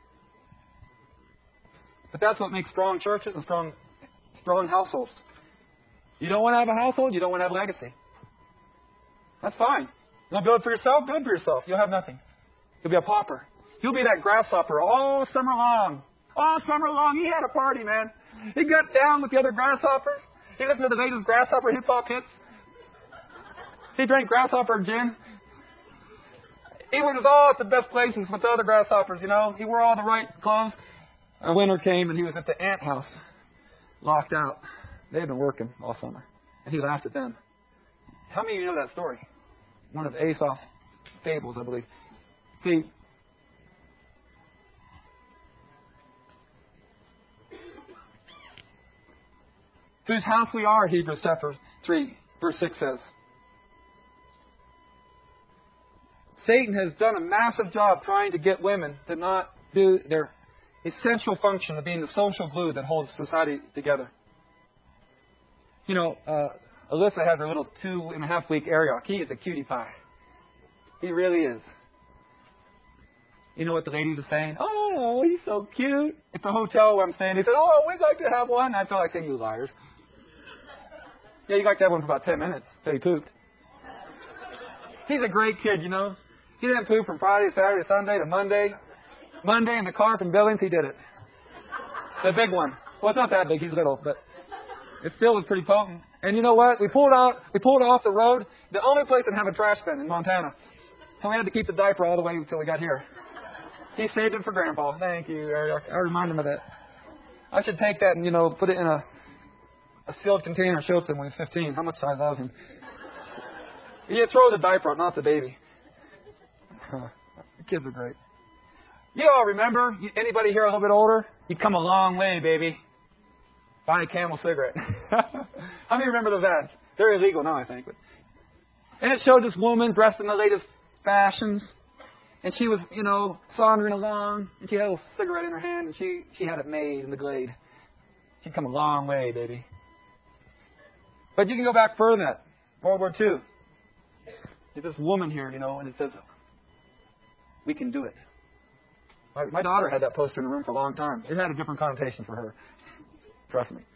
But that's what makes strong churches and strong, strong households. You don't want to have a household, you don't want to have legacy. That's fine. You want to build it for yourself? Build it for yourself. You'll have nothing. You'll be a pauper. You'll be that grasshopper all summer long. All summer long. He had a party, man. He got down with the other grasshoppers. He listened to the latest grasshopper hip-hop hits. He drank grasshopper gin. He was all at the best places with the other grasshoppers, you know. He wore all the right clothes. And winter came and he was at the ant house, locked out. They had been working all summer. And he laughed at them. How many of you know that story? One of Aesop's fables, I believe. See, whose house we are, Hebrews chapter three, verse six says. Satan has done a massive job trying to get women to not do their essential function of being the social glue that holds society together. You know, uh, Alyssa has her little two and a half week Ariok. He is a cutie pie. He really is. You know what the ladies are saying? Oh, he's so cute. At the hotel where I'm staying, they said, oh, we'd like to have one. I felt like saying, you liars. Yeah, you'd like to have one for about ten minutes until he pooped. He's a great kid, you know. He didn't poop from Friday, Saturday, Sunday to Monday. Monday in the car from Billings, he did it. The big one. Well, it's not that big. He's little, but it still was pretty potent. And you know what? We pulled out. We pulled off the road. The only place that had a trash bin in Montana. So we had to keep the diaper all the way until we got here. He saved it for Grandpa. Thank you, Ariel. I remind him of that. I should take that and, you know, put it in a, a sealed container, show it to him when he's fifteen. How much I love him. You throw the diaper out, not the baby. Huh. The kids are great. You all remember, anybody here a little bit older? You've come a long way, baby. Buy a Camel cigarette. How many remember those ads? They're illegal now, I think. But. And it showed this woman dressed in the latest fashions. And she was, you know, sauntering along. And she had a little cigarette in her hand. And she, she had it made in the glade. She'd come a long way, baby. But you can go back further than that. World War Two. There's this woman here, you know, and it says, we can do it. My, my daughter had that poster in the room for a long time. It had a different connotation for her. Trust me.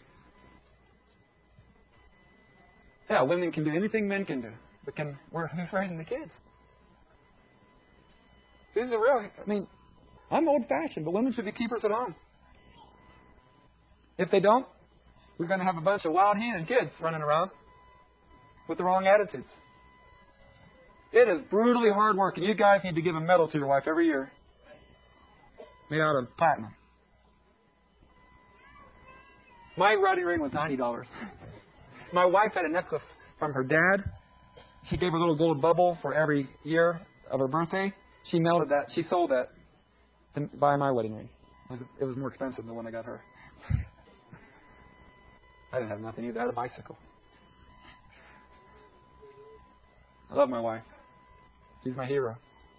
Yeah, women can do anything men can do. But can we're who's raising the kids? This is a real, I mean, I'm old-fashioned, but women should be keepers at home. If they don't, we're going to have a bunch of wild heathen kids running around with the wrong attitudes. It is brutally hard work, and you guys need to give a medal to your wife every year. Made out of platinum. My wedding ring was ninety dollars. My wife had a necklace from her dad. She gave her a little gold bubble for every year of her birthday. She melted that. She sold that to buy my wedding ring. It was, it was more expensive than the one I got her. I didn't have nothing either. I had a bicycle. I love my wife. She's my hero.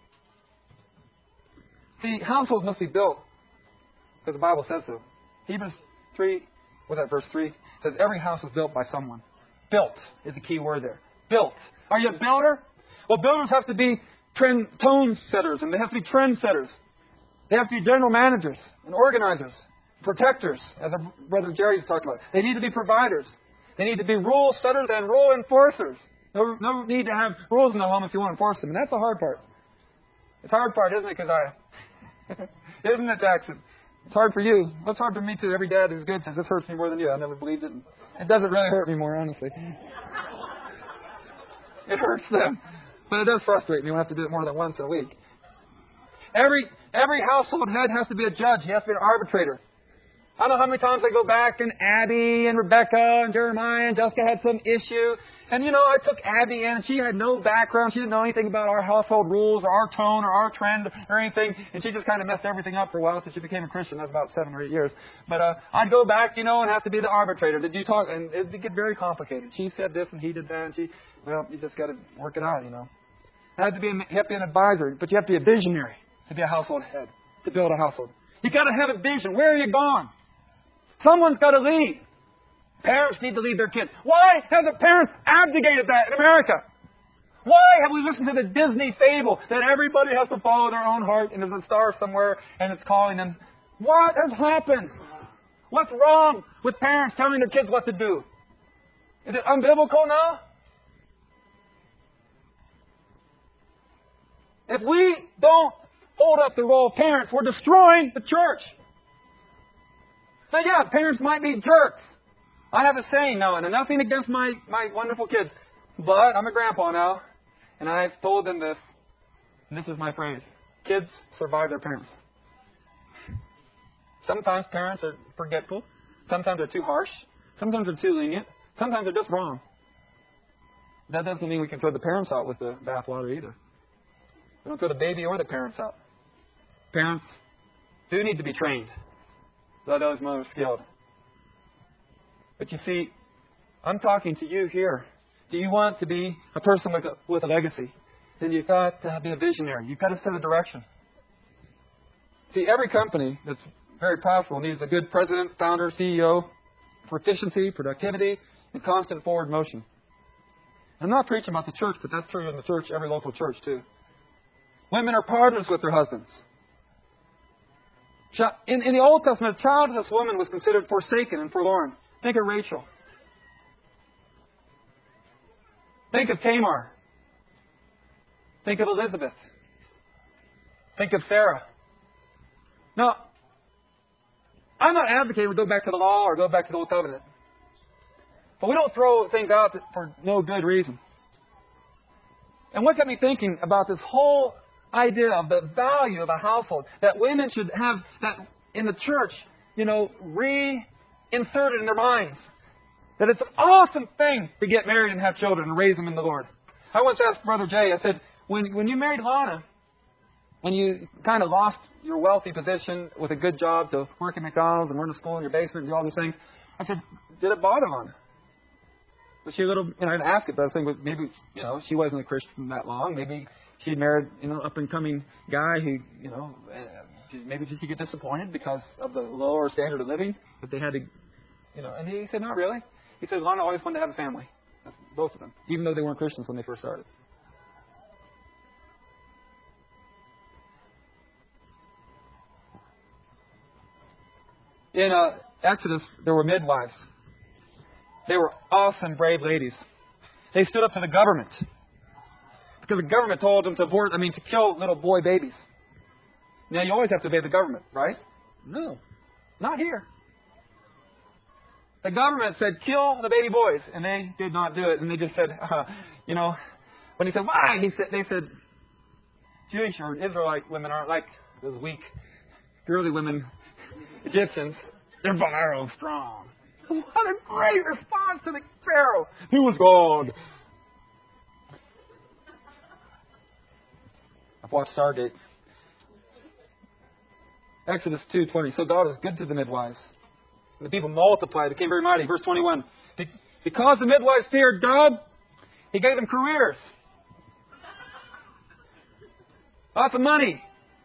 See, households must be built because the Bible says so. Hebrews three, what's that, verse three? It says every house is built by someone. Built is the key word there. Built. Are you a builder? Well, builders have to be trend tone setters, and they have to be trend setters. They have to be general managers and organizers, protectors, as our brother Jerry's talked about. They need to be providers. They need to be rule setters and rule enforcers. No, no need to have rules in the home if you want to enforce them. And that's the hard part. It's the hard part, isn't it, Keziah? Isn't it, Jackson? It's hard for you. It's hard for me, too. Every dad who's good says, this hurts me more than you. I never believed it. It doesn't really hurt me more, honestly. It hurts them. But it does frustrate me when I have to do it more than once a week. Every every household head has to be a judge. He has to be an arbitrator. I don't know how many times I go back and Abby and Rebecca and Jeremiah and Jessica had some issue. And, you know, I took Abby in and she had no background. She didn't know anything about our household rules or our tone or our trend or anything. And she just kind of messed everything up for a while until she became a Christian. That was about seven or eight years. But uh, I'd go back, you know, and have to be the arbitrator. Did you talk? And it'd get very complicated. She said this and he did that. And she, well, you just got to work it out, you know. You have to be, you have to be an advisor, but you have to be a visionary to be a household head, to build a household. You got to have a vision. Where are you going? Someone's got to lead. Parents need to lead their kids. Why have the parents abdicated that in America? Why have we listened to the Disney fable that everybody has to follow their own heart and there's a star somewhere and it's calling them? What has happened? What's wrong with parents telling their kids what to do? Is it unbiblical now? If we don't hold up the role of parents, we're destroying the church. So yeah, parents might be jerks. I have a saying now, and nothing against my, my wonderful kids, but I'm a grandpa now, and I've told them this, and this is my phrase. Kids survive their parents. Sometimes parents are forgetful. Sometimes they're too harsh. Sometimes they're too lenient. Sometimes they're just wrong. That doesn't mean we can throw the parents out with the bathwater either. We don't throw the baby or the parents out. Parents do need to be trained, though those most skilled. But you see, I'm talking to you here. Do you want to be a person with a, with a legacy? Then you've got to be a visionary. You've got to set a direction. See, every company that's very profitable needs a good president, founder, C E O for efficiency, productivity, and constant forward motion. I'm not preaching about the church, but that's true in the church, every local church too. Women are partners with their husbands. In, in the Old Testament, a childless woman was considered forsaken and forlorn. Think of Rachel. Think of Tamar. Think of Elizabeth. Think of Sarah. Now, I'm not advocating we go back to the law or go back to the Old Covenant. But we don't throw things out for no good reason. And what got me thinking about this whole idea of the value of a household, that women should have that in the church, you know, reinserted in their minds. That it's an awesome thing to get married and have children and raise them in the Lord. I once asked Brother Jay, I said, when, when you married Lana, and you kind of lost your wealthy position with a good job to work at McDonald's and run a school in your basement and do all these things, I said, did it bother Lana? Was she a little, you know, I didn't ask it, but I was thinking, maybe, you know, she wasn't a Christian that long. Maybe she married, you know, up-and-coming guy who, you know, maybe did she get disappointed because of the lower standard of living that they had to, you know. And he said, not really. He said, Lana always wanted to have a family. Both of them. Even though they weren't Christians when they first started. In uh, Exodus, there were midwives. They were awesome, brave ladies. They stood up to the government. Because the government told them to abort, I mean, to kill little boy babies. Now, you always have to obey the government, right? No. Not here. The government said, kill the baby boys. And they did not do it. And they just said, uh, you know, when he said, why? He said, they said, Jewish or Israelite women aren't like those weak, girly women, Egyptians. They're virile, strong. What a great response to the Pharaoh. He was God. I've watched Stargate. Exodus two twenty. So God was good to the midwives. And the people multiplied, became very mighty. Verse twenty-one. Because the midwives feared God, He gave them careers. Lots of money.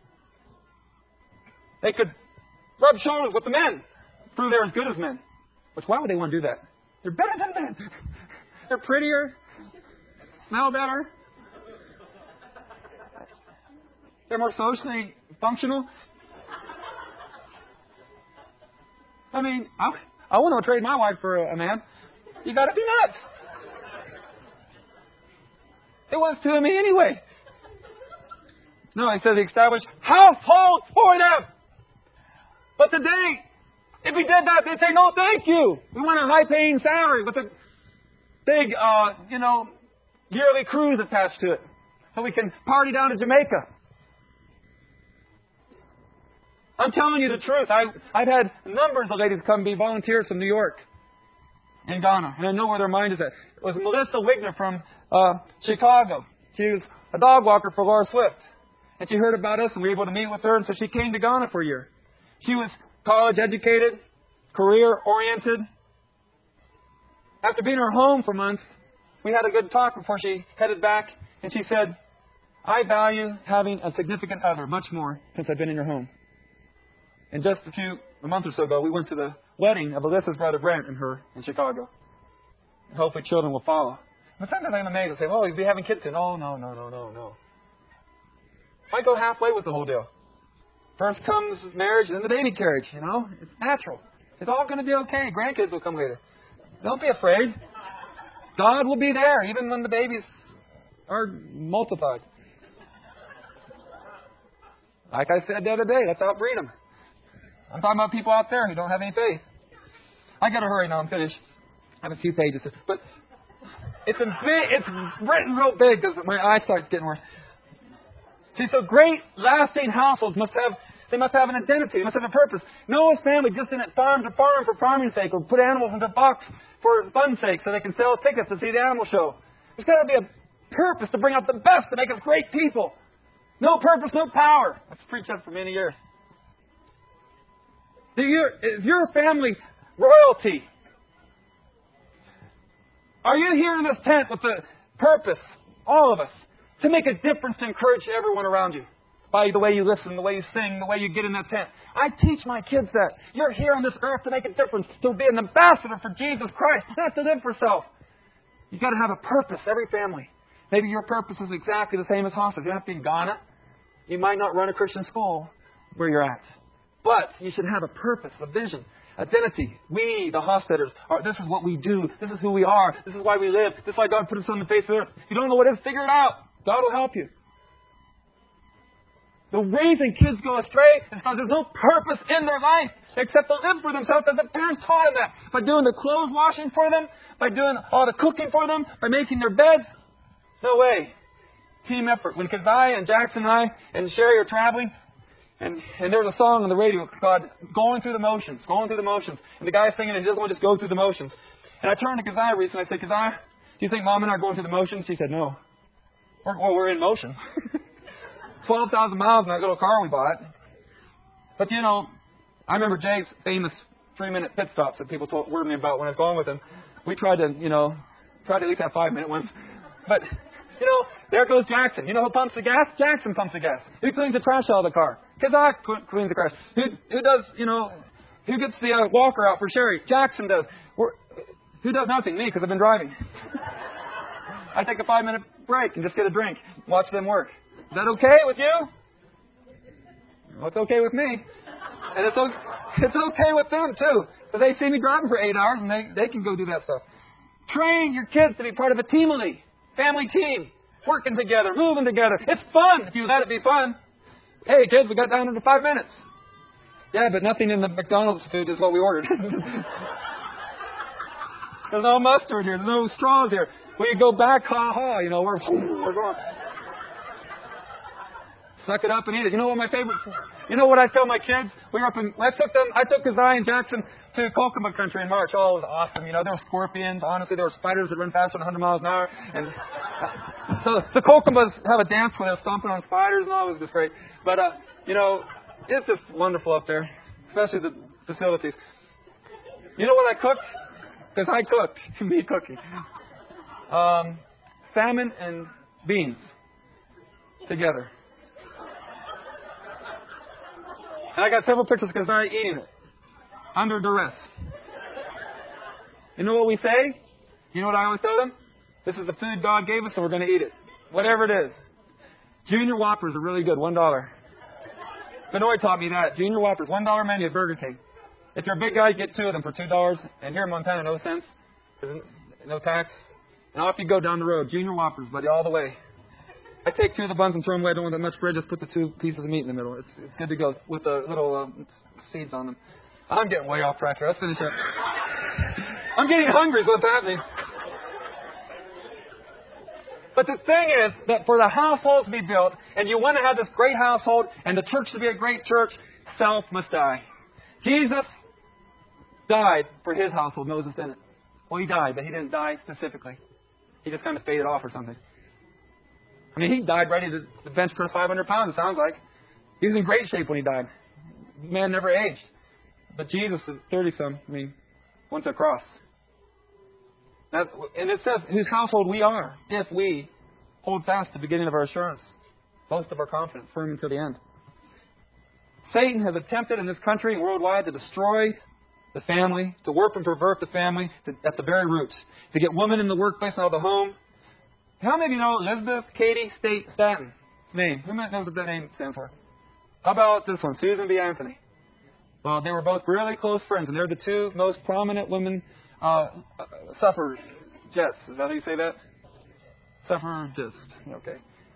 They could rub shoulders with the men. Prove they're as good as men. Which, why would they want to do that? They're better than men. They're prettier. Smell better. They're more socially functional. I mean, I, I want to trade my wife for a, a man. You got to be nuts. It was to me anyway. No, he says he established households for them. But today, if we did that, they'd say, no, thank you. We want a high-paying salary with a big, uh, you know, yearly cruise attached to it. So we can party down to Jamaica. I'm telling you the truth. I, I've had numbers of ladies come be volunteers from New York and Ghana, and I know where their mind is at. It was Melissa Wigner from uh, Chicago. She was a dog walker for Laura Swift. And she heard about us, and we were able to meet with her, and so she came to Ghana for a year. She was college educated, career-oriented. After being in her home for months, we had a good talk before she headed back, and she said, I value having a significant other much more since I've been in your home. And just a few, a month or so ago, we went to the wedding of Alyssa's brother Brent and her in Chicago. And hopefully children will follow. But sometimes I'm amazed. I say, well, you'll be having kids soon. Oh, no, no, no, no, no. I go halfway with the whole deal. First comes marriage, then the baby carriage, you know. It's natural. It's all going to be okay. Grandkids will come later. Don't be afraid. God will be there even when the babies are multiplied. Like I said the other day, let's outbreed them. I'm talking about people out there who don't have any faith. I got to hurry now. I'm finished. I have a few pages. But it's, a big, it's written real big because my eyesight's getting worse. See, so great, lasting households must have, they must have an identity. They must have a purpose. Noah's family just didn't farm to farm for farming's sake or put animals into a box for fun's sake so they can sell tickets to see the animal show. There's got to be a purpose to bring out the best, to make us great people. No purpose, no power. I've preached that for many years. Is your family royalty? Are you here in this tent with the purpose, all of us, to make a difference, to encourage everyone around you? By the way you listen, the way you sing, the way you get in that tent. I teach my kids that. You're here on this earth to make a difference, to be an ambassador for Jesus Christ, not to live for self. You've got to have a purpose, every family. Maybe your purpose is exactly the same as Hostas. You don't have to be in Ghana. You might not run a Christian school where you're at. But you should have a purpose, a vision, identity. We, the Hofstetters, are, this is what we do. This is who we are. This is why we live. This is why God put us on the face of the earth. If you don't know what it is, figure it out. God will help you. The reason kids go astray is because there's no purpose in their life except to live for themselves, as the parents taught them that. By doing the clothes washing for them, by doing all the cooking for them, by making their beds. No way. Team effort. When Keziah and Jackson and I and Sherry are traveling, and, and there was a song on the radio called Going Through the Motions, Going Through the Motions. And the guy's singing it, he doesn't want to just go through the motions. And I turned to Keziah recently, I said, Keziah, do you think Mom and I are going through the motions? She said, no. We're, well, we're in motion. twelve thousand miles in that little car we bought. But, you know, I remember Jay's famous three-minute pit stops that people told, were me about when I was going with him. We tried to, you know, tried to at least have five-minute ones. But, you know, there goes Jackson. You know who pumps the gas? Jackson pumps the gas. Who cleans the trash out of the car? Keziah cleans the car. Who, who does, you know, who gets the uh, walker out for Sherry? Jackson does. We're, who does nothing? Me, because I've been driving. I take a five-minute break and just get a drink. Watch them work. Is that okay with you? Well, it's okay with me. And it's okay, it's okay with them, too. But they see me driving for eight hours, and they, they can go do that stuff. Train your kids to be part of a teamily, family team, working together, moving together. It's fun if you let it be fun. Hey, kids, we got down into five minutes. Yeah, but nothing in the McDonald's food is what we ordered. There's no mustard here. There's no straws here. We can go back, ha ha. You know, we're, we're going. Suck it up and eat it. You know what my favorite? You know what I tell my kids? We were up in. I took them. I took Keziah and Jackson to Kokomo country in March. Oh, it was awesome. You know, there were scorpions. Honestly, there were spiders that run faster than one hundred miles an hour. And uh, so the Kokomos have a dance where they're stomping on spiders and all. It was just great. But uh, you know, it's just wonderful up there, especially the facilities. You know what I cooked? Because I cooked. Me cooking. Um, salmon and beans together. And I got several pictures because I'm eating it. Under duress. You know what we say? You know what I always tell them? This is the food God gave us, so we're going to eat it. Whatever it is. Junior Whoppers are really good. One dollar. Benoit taught me that. Junior Whoppers. One dollar menu at Burger King. If you're a big guy, get two of them for two dollars. And here in Montana, no cents. No tax. And off you go down the road. Junior Whoppers, buddy, all the way. I take two of the buns and throw them away. I don't want that much bread. Just put the two pieces of meat in the middle. It's it's good to go with the little uh, seeds on them. I'm getting way off track here. Let's finish up. I'm getting hungry is what's happening. But the thing is that for the household to be built, and you want to have this great household, and the church to be a great church, Self must die. Jesus died for His household. Moses didn't. Well, He died, but He didn't die specifically. He just kind of faded off or something. I mean, He died ready to, to bench press five hundred pounds, it sounds like. He was in great shape when He died. Man never aged. But Jesus is thirty-some, I mean, went to the cross. That, and it says whose household we are if we hold fast the beginning of our assurance, boast of our confidence, firm until the end. Satan has attempted in this country and worldwide to destroy the family, to warp and pervert the family to, at the very roots, to get women in the workplace and out of the home. How many of you know Elizabeth Cady State Stanton? Name. Who knows what that name stands for? How about this one? Susan B. Anthony. Well, they were both really close friends, and they're the two most prominent women uh, suffragettes. Is that how you say that? Suffragists. Okay.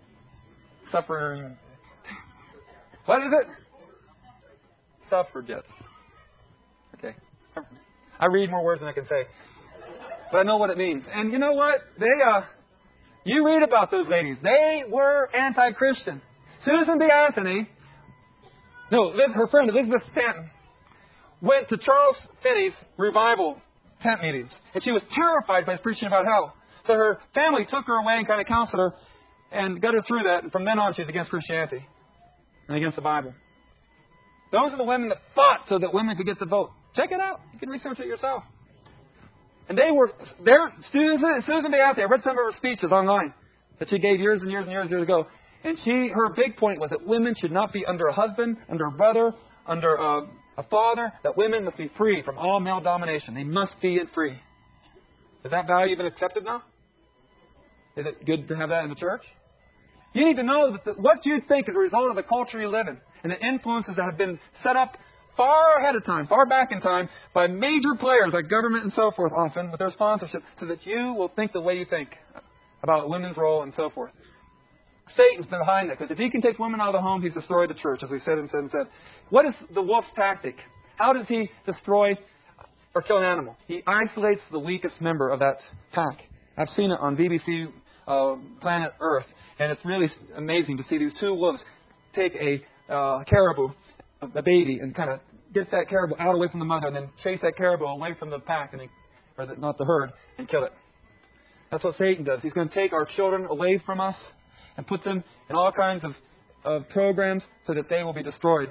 Suffer. What is it? Suffragettes. Okay. I read more words than I can say. But I know what it means. And you know what? They, uh, you read about those ladies. They were anti-Christian. Susan B. Anthony, no, her friend Elizabeth Stanton, went to Charles Finney's revival tent meetings. And she was terrified by his preaching about hell. So her family took her away and kind of counseled her and got her through that. And from then on, she's against Christianity and against the Bible. Those are the women that fought so that women could get the vote. Check it out. You can research it yourself. And they were, there, Susan, Susan B. Anthony, I read some of her speeches online that she gave years and years and years, years ago. And she, her big point was that women should not be under a husband, under a brother, under a, a father, that women must be free from all male domination. They must be free. Is that value even accepted now? Is it good to have that in the church? You need to know that the, what you think is a result of the culture you live in and the influences that have been set up far ahead of time, far back in time, by major players like government and so forth, often with their sponsorship, so that you will think the way you think about women's role and so forth. Satan's been behind that, because if he can take women out of the home, he's destroyed the church, as we said and said and said. What is the wolf's tactic? How does he destroy or kill an animal? He isolates the weakest member of that pack. I've seen it on B B C uh, Planet Earth, and it's really amazing to see these two wolves take a uh, caribou, a baby, and kind of get that caribou out away from the mother, and then chase that caribou away from the pack, and they, or the, not the herd, and kill it. That's what Satan does. He's going to take our children away from us and put them in all kinds of, of programs so that they will be destroyed.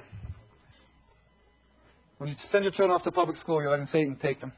When you send your children off to public school, you're letting Satan take them.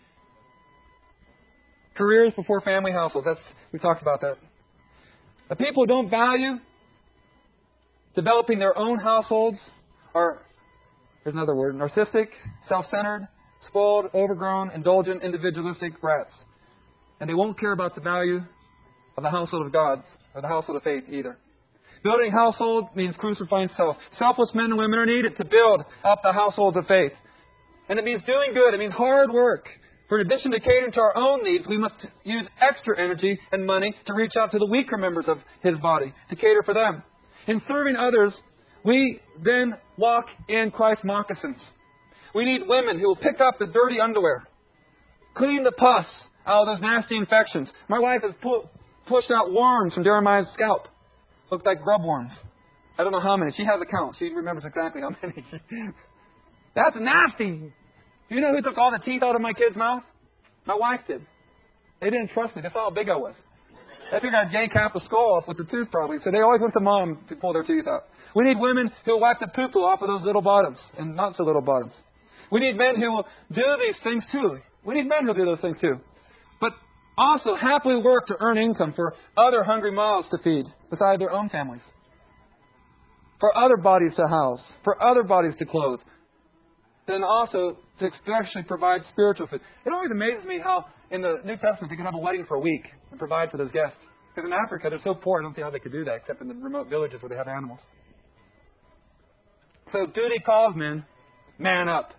Careers before family households. That's, we talked about that. The people who don't value developing their own households are, here's another word, narcissistic, self-centered, spoiled, overgrown, indulgent, individualistic brats. And they won't care about the value of the household of God or the household of faith either. Building household means crucifying self. Selfless men and women are needed to build up the households of faith. And it means doing good. It means hard work. For in addition to catering to our own needs, we must use extra energy and money to reach out to the weaker members of His body, to cater for them. In serving others, we then walk in Christ's moccasins. We need women who will pick up the dirty underwear, clean the pus out of those nasty infections. My wife has pu- pushed out worms from Jeremiah's scalp. Looked like grub worms. I don't know how many. She has a count. She remembers exactly how many. That's nasty. You know who took all the teeth out of my kid's mouth? My wife did. They didn't trust me. They saw how big I was. They figured I'd J-cap the skull off with the tooth probably. So they always went to mom to pull their teeth out. We need women who will wipe the poo-poo off of those little bottoms and not so little bottoms. We need men who will do these things too. We need men who will do those things too. But also happily work to earn income for other hungry mouths to feed beside their own families. For other bodies to house. For other bodies to clothe. Then also to especially provide spiritual food. It always amazes me how in the New Testament they could have a wedding for a week and provide for those guests. Because in Africa they're so poor, I don't see how they could do that except in the remote villages where they have animals. So duty calls men, man up.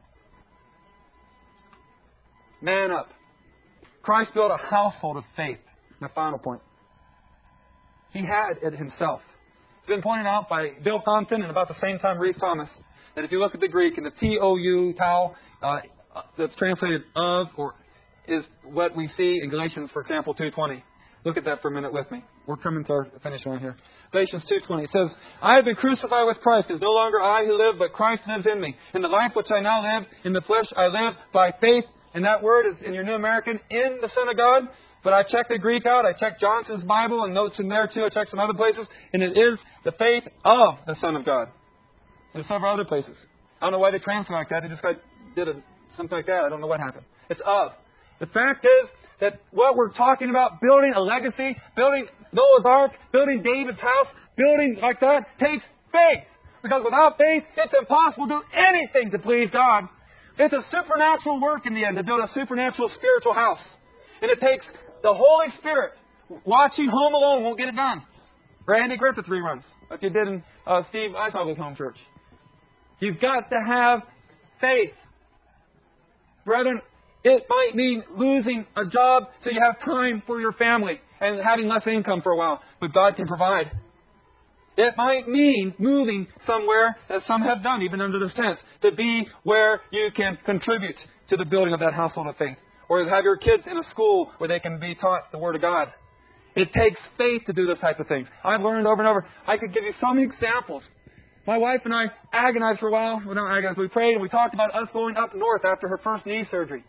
Man up. Christ built a household of faith. My final point. He had it himself. It's been pointed out by Bill Compton and about the same time Reese Thomas that if you look at the Greek and the T O U, tau, uh, that's translated of or is what we see in Galatians, for example, two twenty. Look at that for a minute with me. We're coming to our finish line here. Galatians two twenty. It says, I have been crucified with Christ. It is no longer I who live, but Christ lives in me. In the life which I now live, in the flesh I live by faith. And that word is in your New American, in the Son of God. But I checked the Greek out. I checked Johnson's Bible and notes in there too. I checked some other places. And it is the faith of the Son of God. And several other places. I don't know why they translate like that. They just like did a, something like that. I don't know what happened. It's of. The fact is that what we're talking about, building a legacy, building Noah's Ark, building David's house, building like that, takes faith. Because without faith, it's impossible to do anything to please God. It's a supernatural work in the end to build a supernatural spiritual house. And it takes the Holy Spirit. Watching Home Alone won't get it done. Or Andy Griffith reruns, like you did in uh, Steve Eishoff's home church. You've got to have faith. Brethren, it might mean losing a job so you have time for your family and having less income for a while, but God can provide. It might mean moving somewhere, as some have done, even under this tent, to be where you can contribute to the building of that household of faith. Or have your kids in a school where they can be taught the Word of God. It takes faith to do this type of thing. I've learned over and over. I could give you so many examples. My wife and I agonized for a while. Well, not agonized. We prayed and we talked about us going up north after her first knee surgery.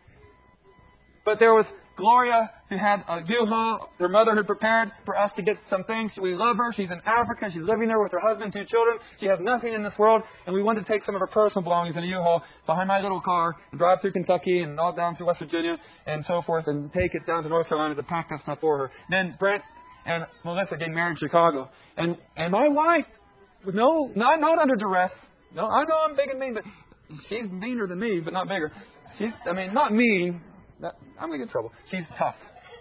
But there was Gloria who had a U-Haul. Her mother had prepared for us to get some things. We love her. She's in Africa. She's living there with her husband and two children. She has nothing in this world. And we wanted to take some of her personal belongings in a U-Haul behind my little car and drive through Kentucky and all down through West Virginia and so forth and take it down to North Carolina to pack that stuff for her. Then Brent and Melissa getting married in Chicago. And and my wife, with no, not, not under duress. No, I know I'm big and mean, but she's meaner than me, but not bigger. She's, I mean, not mean. That, I'm going to get in trouble. She's tough.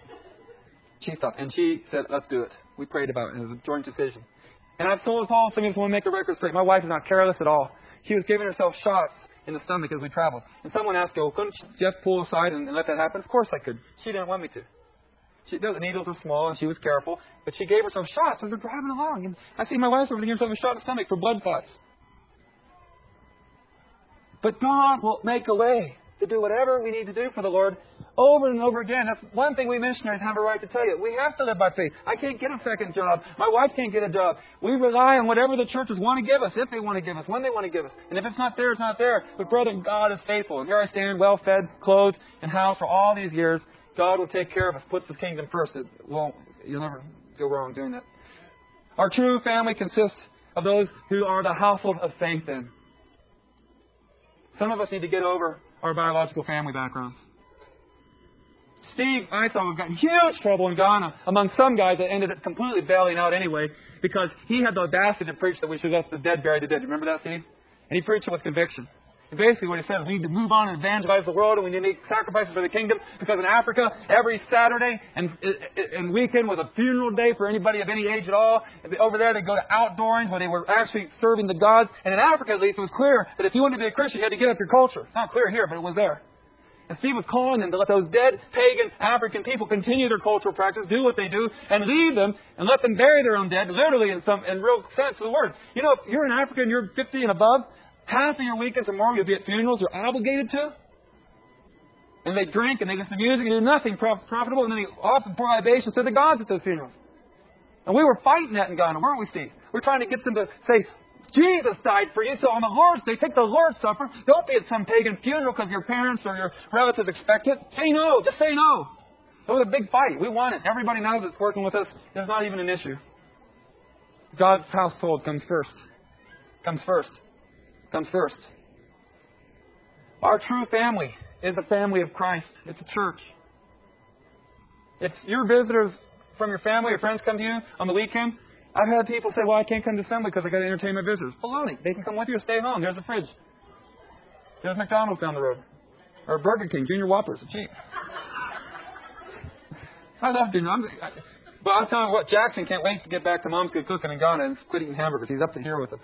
She's tough. And she said, let's do it. We prayed about it. It was a joint decision. And I've told us all, some of us want to make a record straight. My wife is not careless at all. She was giving herself shots in the stomach as we traveled. And someone asked her, well, couldn't Jeff pull aside and, and let that happen? Of course I could. She didn't want me to. She, the needles were small and she was careful. But she gave herself shots as we're driving along. And I see my wife over here giving herself a shot in the stomach for blood clots. But God will make a way to do whatever we need to do for the Lord over and over again. That's one thing we missionaries have a right to tell you. We have to live by faith. I can't get a second job. My wife can't get a job. We rely on whatever the churches want to give us, if they want to give us, when they want to give us. And if it's not there, it's not there. But brother, God is faithful. And here I stand, well-fed, clothed, and housed for all these years. God will take care of us. Puts His kingdom first. It won't, you'll never go wrong doing that. Our true family consists of those who are the household of faith in. Some of us need to get over our biological family backgrounds. Steve Eishoff got in huge trouble in Ghana among some guys that ended up completely bailing out anyway because he had the audacity to preach that we should let the dead bury the dead. Remember that, Steve? And he preached it with conviction. And basically what he said is we need to move on and evangelize the world and we need to make sacrifices for the kingdom because in Africa, every Saturday and, and weekend was a funeral day for anybody of any age at all. Over there, they go to outdoorings where they were actually serving the gods. And in Africa, at least, it was clear that if you wanted to be a Christian, you had to give up your culture. It's not clear here, but it was there. And Steve was calling them to let those dead, pagan, African people continue their cultural practice, do what they do, and leave them and let them bury their own dead, literally in some in real sense of the word. You know, if you're in Africa and you're fifty and above, half of your weekends or more you'll be at funerals you're obligated to. And they drink and they listen to music and do nothing profitable, and then they often pour libations to the gods at those funerals. And we were fighting that in Ghana, weren't we, Steve? We're trying to get them to say, Jesus died for you, so on the Lord's Day, take the Lord's Supper. Don't be at some pagan funeral because your parents or your relatives expect it. Say no. Just say no. It was a big fight. We won it. Everybody now that's working with us, it's not even an issue. God's household comes first. Comes first. Comes first. Our true family is the family of Christ. It's a church. If your visitors from your family or friends come to you on the weekend, I've had people say, well, I can't come to assembly because I've got to entertain my visitors. Baloney. They can come with you or stay home. There's a fridge. There's McDonald's down the road. Or Burger King. Junior Whoppers. Cheap. I love Junior. I'm, I, but I'll tell you what, Jackson can't wait to get back to Mom's Good Cooking in Ghana and quit eating hamburgers. He's up to here with it.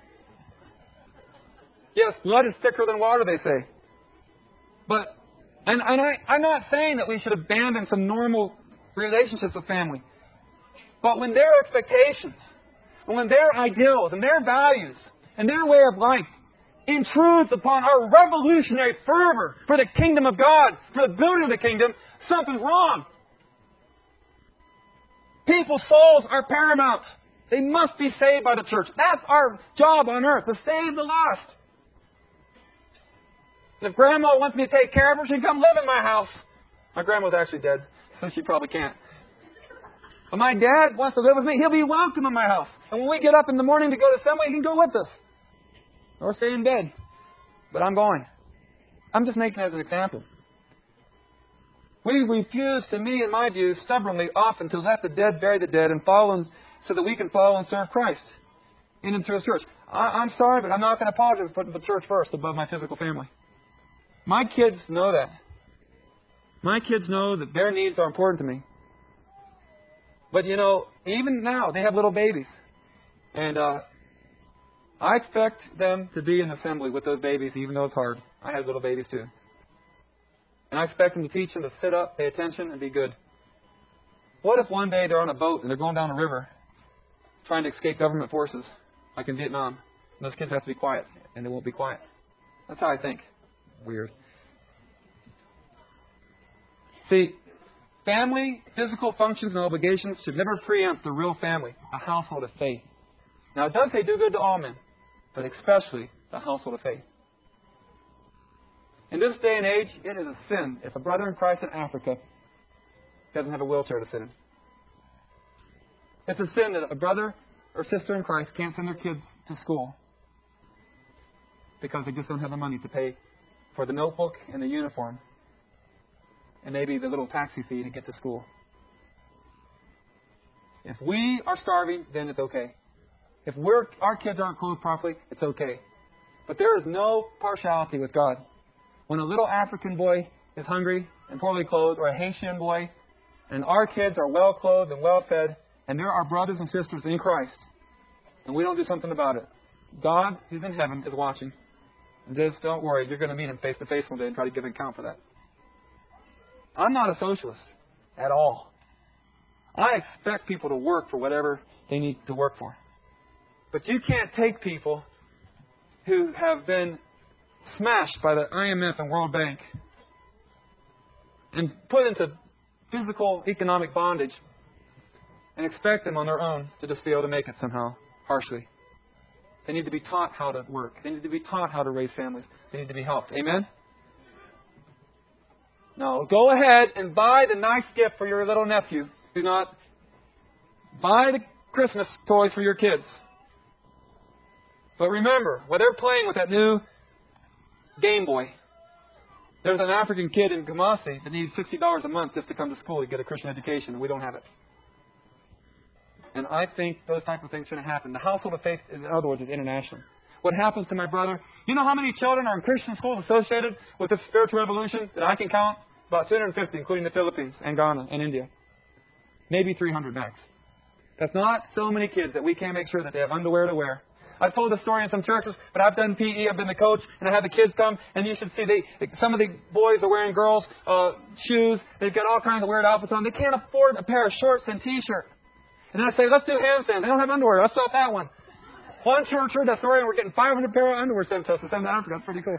Yes, blood is thicker than water, they say. But, and, and I, I'm not saying that we should abandon some normal relationships with family. But when their expectations, when their ideals and their values and their way of life intrudes upon our revolutionary fervor for the kingdom of God, for the building of the kingdom, something's wrong. People's souls are paramount. They must be saved by the church. That's our job on earth, to save the lost. And if Grandma wants me to take care of her, she can come live in my house. My grandma's actually dead, so she probably can't. But my dad wants to live with me. He'll be welcome in my house. And when we get up in the morning to go to assembly, he can go with us. Or stay in bed. But I'm going. I'm just making it as an example. We refuse, to me, in my view, stubbornly often to let the dead bury the dead and follow and, so that we can follow and serve Christ in and through His church. I, I'm sorry, but I'm not going to apologize for putting the church first above my physical family. My kids know that. My kids know that their needs are important to me. But, you know, even now, they have little babies. And uh, I expect them to be in assembly with those babies, even though it's hard. I had little babies, too. And I expect them to teach them to sit up, pay attention, and be good. What if one day they're on a boat and they're going down a river trying to escape government forces, like in Vietnam, and those kids have to be quiet, and they won't be quiet? That's how I think. Weird. See, family, physical functions and obligations should never preempt the real family, a household of faith. Now, it does say do good to all men, but especially the household of faith. In this day and age, it is a sin if a brother in Christ in Africa doesn't have a wheelchair to sit in. It's a sin that a brother or sister in Christ can't send their kids to school because they just don't have the money to pay for the notebook and the uniform and maybe the little taxi fee to get to school. If we are starving, then it's okay. If we're, our kids aren't clothed properly, it's okay. But there is no partiality with God. When a little African boy is hungry and poorly clothed, or a Haitian boy, and our kids are well clothed and well fed, and they're our brothers and sisters in Christ, and we don't do something about it, God, who's in heaven, is watching. And just don't worry, you're going to meet Him face to face one day and try to give an account for that. I'm not a socialist at all. I expect people to work for whatever they need to work for. But you can't take people who have been smashed by the I M F and World Bank and put into physical economic bondage and expect them on their own to just be able to make it somehow, harshly. They need to be taught how to work. They need to be taught how to raise families. They need to be helped. Amen? No, go ahead and buy the nice gift for your little nephew. Do not buy the Christmas toys for your kids. But remember, while they're playing with that new Game Boy, there's an African kid in Kumasi that needs sixty dollars a month just to come to school to get a Christian education, and we don't have it. And I think those type of things shouldn't happen. The household of faith, in other words, is international. What happens to my brother? You know how many children are in Christian schools associated with this spiritual revolution that I can count? About two hundred fifty, including the Philippines and Ghana and India. Maybe three hundred max. That's not so many kids that we can't make sure that they have underwear to wear. I've told the story in some churches, but I've done P E, I've been the coach, and I have the kids come, and you should see they, some of the boys are wearing girls' uh, shoes. They've got all kinds of weird outfits on. They can't afford a pair of shorts and T-shirt. And then I say, let's do handstands. They don't have underwear. Let's start that one. One church heard that story, and we're getting five hundred pair of underwear sent to us to send to Africa. That's pretty cool.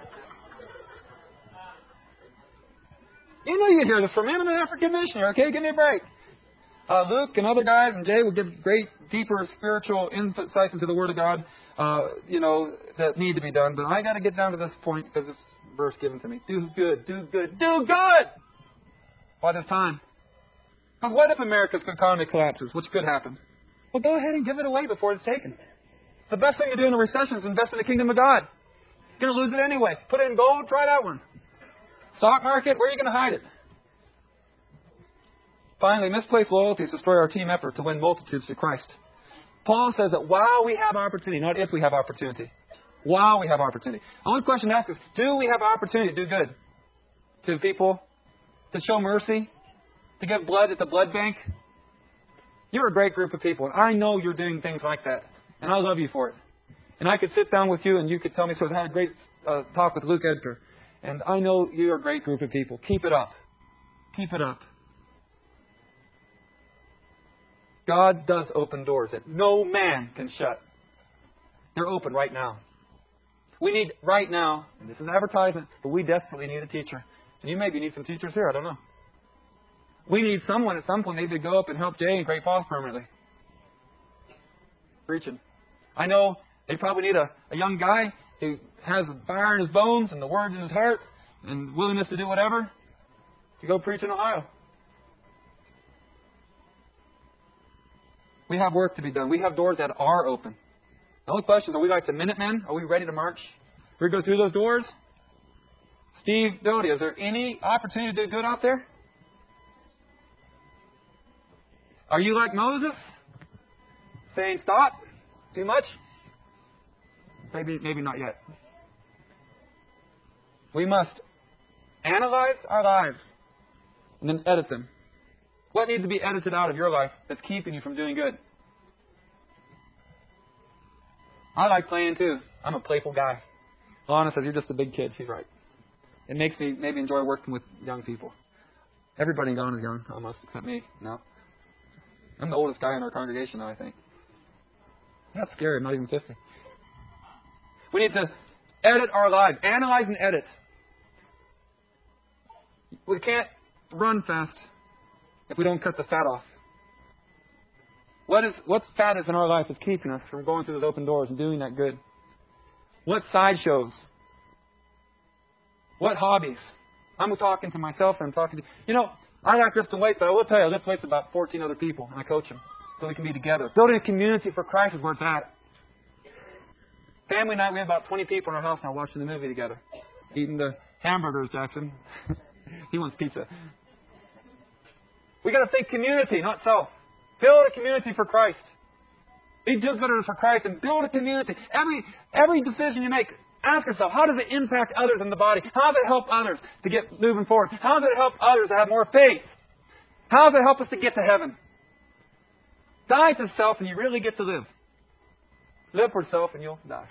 You know you hear this from him, I'm an African missionary, okay? Give me a break. Uh, Luke and other guys and Jay will give great, deeper spiritual insights into the Word of God, uh, you know, that need to be done. But I got to get down to this point because this verse given to me. Do good, do good, do good! By this time. Because what if America's economy collapses, which could happen? Well, go ahead and give it away before it's taken. The best thing to do in a recession is invest in the kingdom of God. You're going to lose it anyway. Put it in gold, try that one. Stock market, where are you going to hide it? Finally, misplaced loyalties destroy our team effort to win multitudes to Christ. Paul says that while we have opportunity, not if we have opportunity, while we have opportunity. The only question to ask is, do we have opportunity to do good to people, to show mercy, to give blood at the blood bank? You're a great group of people, and I know you're doing things like that, and I love you for it. And I could sit down with you, and you could tell me, so I had a great uh, talk with Luke Edgar, and I know you're a great group of people. Keep it up. Keep it up. God does open doors that no man can shut. They're open right now. We need right now, and this is an advertisement, but we desperately need a teacher. And you maybe need some teachers here, I don't know. We need someone at some point maybe to go up and help Jay in Great Falls permanently. Preaching. I know they probably need a, a young guy who has fire in his bones and the Word in his heart and willingness to do whatever to go preach in Ohio. We have work to be done. We have doors that are open. The only question is, are we like the Minutemen? Are we ready to march? We go through those doors? Steve Doty, is there any opportunity to do good out there? Are you like Moses? Saying stop? Too much? Maybe, maybe not yet. We must analyze our lives and then edit them. What needs to be edited out of your life that's keeping you from doing good? I like playing too. I'm a playful guy. Lana says, you're just a big kid. She's right. It makes me maybe enjoy working with young people. Everybody in Ghana is young, almost, except me. No. I'm the oldest guy in our congregation now, I think. That's scary. I'm not even fifty. We need to edit our lives. Analyze and edit. We can't run fast if we don't cut the fat off. What is what's fat is in our life is keeping us from going through those open doors and doing that good? What sideshows? What hobbies? I'm talking to myself and I'm talking to you know, I like lifting weights, but I will tell you I lift weights with about fourteen other people and I coach them so we can be together. Building a community for Christ is where it's at. Family night, we have about twenty people in our house now watching the movie together. Eating the hamburgers, Jackson. He wants pizza. We got to think community, not self. Build a community for Christ. Be do-gooders for Christ and build a community. Every every decision you make, ask yourself, how does it impact others in the body? How does it help others to get moving forward? How does it help others to have more faith? How does it help us to get to heaven? Die to self and you really get to live. Live for self and you'll die.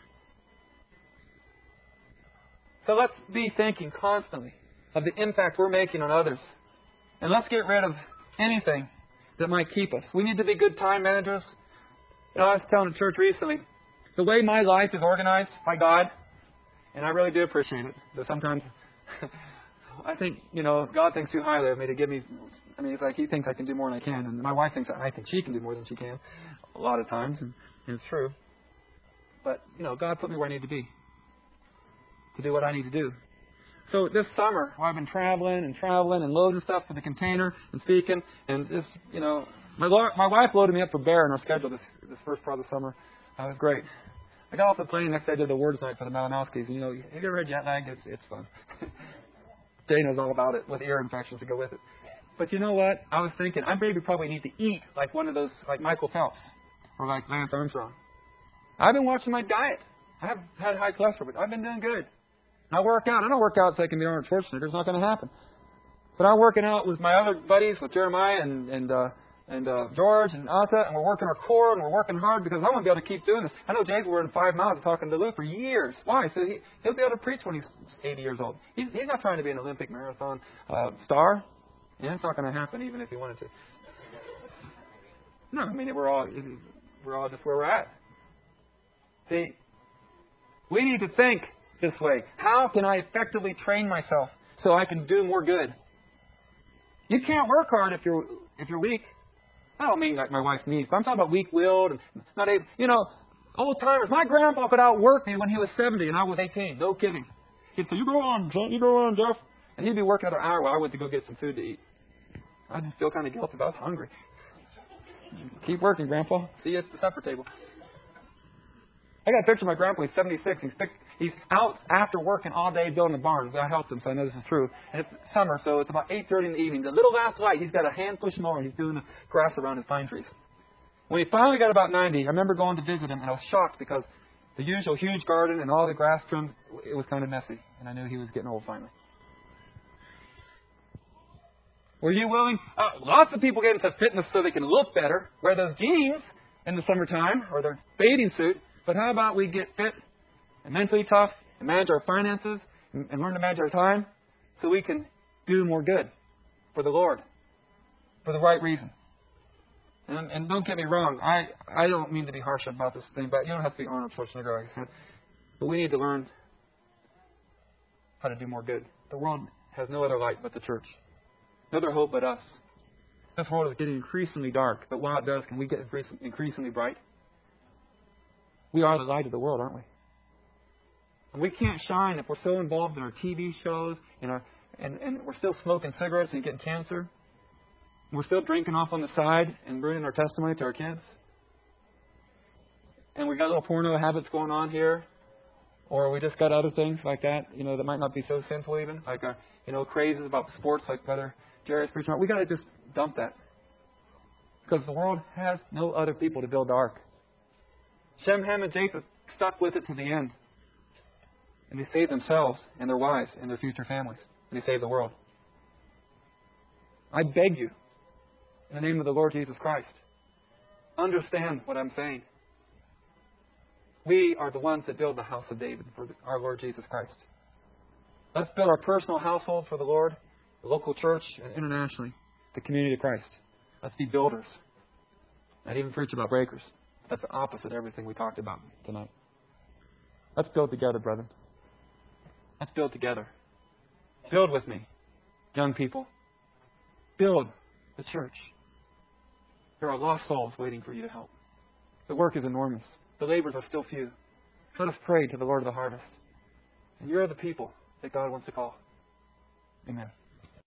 So let's be thinking constantly of the impact we're making on others. And let's get rid of anything that might keep us. We need to be good time managers. You know, I was telling the church recently, the way my life is organized by God, and I really do appreciate it, but sometimes I think, you know, God thinks too highly of me to give me, I mean, it's like He thinks I can do more than I can, and my wife thinks I think she can do more than she can a lot of times, and, and it's true. But, you know, God put me where I need to be to do what I need to do. So this summer, while I've been traveling and traveling and loading stuff for the container and speaking, and just, you know, my my wife loaded me up for bear in our schedule this this first part of the summer. That was great. I got off the plane next day, I did the words night for the Malinowskis. You know, have you ever had jet lag? It's, it's fun. Jay knows all about it with ear infections to go with it. But you know what? I was thinking, I maybe probably need to eat like one of those, like Michael Phelps or like Lance Armstrong. I've been watching my diet. I have had high cholesterol, but I've been doing good. I work out. I don't work out so I can be Arnold Schwarzenegger. It's not going to happen. But I'm working out with my other buddies, with Jeremiah and and uh, and uh, George and Asa, and we're working our core and we're working hard because I want to be able to keep doing this. I know Jay's wearing five miles talking to Lou for years. Why? So he, he'll be able to preach when he's eighty years old. He's, he's not trying to be an Olympic marathon uh, star. And it's not going to happen even if he wanted to. No, I mean, we're all we're all just where we're at. See, we need to think this way. How can I effectively train myself so I can do more good? You can't work hard if you're if you're weak. I don't mean like my wife's knees, but I'm talking about weak-willed and not able. You know, old timers. My grandpa could outwork me when he was seventy and I was eighteen. No kidding. He'd say, "You go on, Jeff. You go on, Jeff," and he'd be working another hour while I went to go get some food to eat. I just feel kind of guilty about. I was hungry. Keep working, Grandpa. See you at the supper table. I got a picture of my grandpa. He's seventy-six. He's picked, he's out after working all day building a barn. I helped him, so I know this is true. And it's summer, so it's about eight thirty in the evening. The little last light, he's got a hand-push mower, and he's doing the grass around his pine trees. When he finally got about ninety, I remember going to visit him, and I was shocked because the usual huge garden and all the grass trimmed, it was kind of messy. And I knew he was getting old finally. Were you willing? Uh, lots of people get into fitness so they can look better, wear those jeans in the summertime, or their bathing suit. But how about we get fit and mentally tough and manage our finances and, and learn to manage our time so we can do more good for the Lord, for the right reason. And, and don't get me wrong, I, I don't mean to be harsh about this thing, but you don't have to be Arnold Schwarzenegger, like I said. But we need to learn how to do more good. The world has no other light but the church. No other hope but us. This world is getting increasingly dark, but while it does, can we get increasingly bright? We are the light of the world, aren't we? And we can't shine if we're so involved in our T V shows, in our, and, and we're still smoking cigarettes and getting cancer. We're still drinking off on the side and ruining our testimony to our kids. And we got little porno habits going on here. Or we just got other things like that, you know, that might not be so sinful even. Like our, you know, crazes about sports like Brother Jerry's preaching. We got to just dump that. Because the world has no other people to build the ark. Shem, Ham, and Japheth stuck with it to the end. And they saved themselves and their wives and their future families. And they saved the world. I beg you, in the name of the Lord Jesus Christ, understand what I'm saying. We are the ones that build the house of David for our Lord Jesus Christ. Let's build our personal household for the Lord, the local church, and internationally, the community of Christ. Let's be builders. Not even preach about breakers. That's the opposite of everything we talked about tonight. Let's build together, brethren. Let's build together. Build with me, young people. Build the church. There are lost souls waiting for you to help. The work is enormous. The labors are still few. Let us pray to the Lord of the harvest. And you're the people that God wants to call. Amen.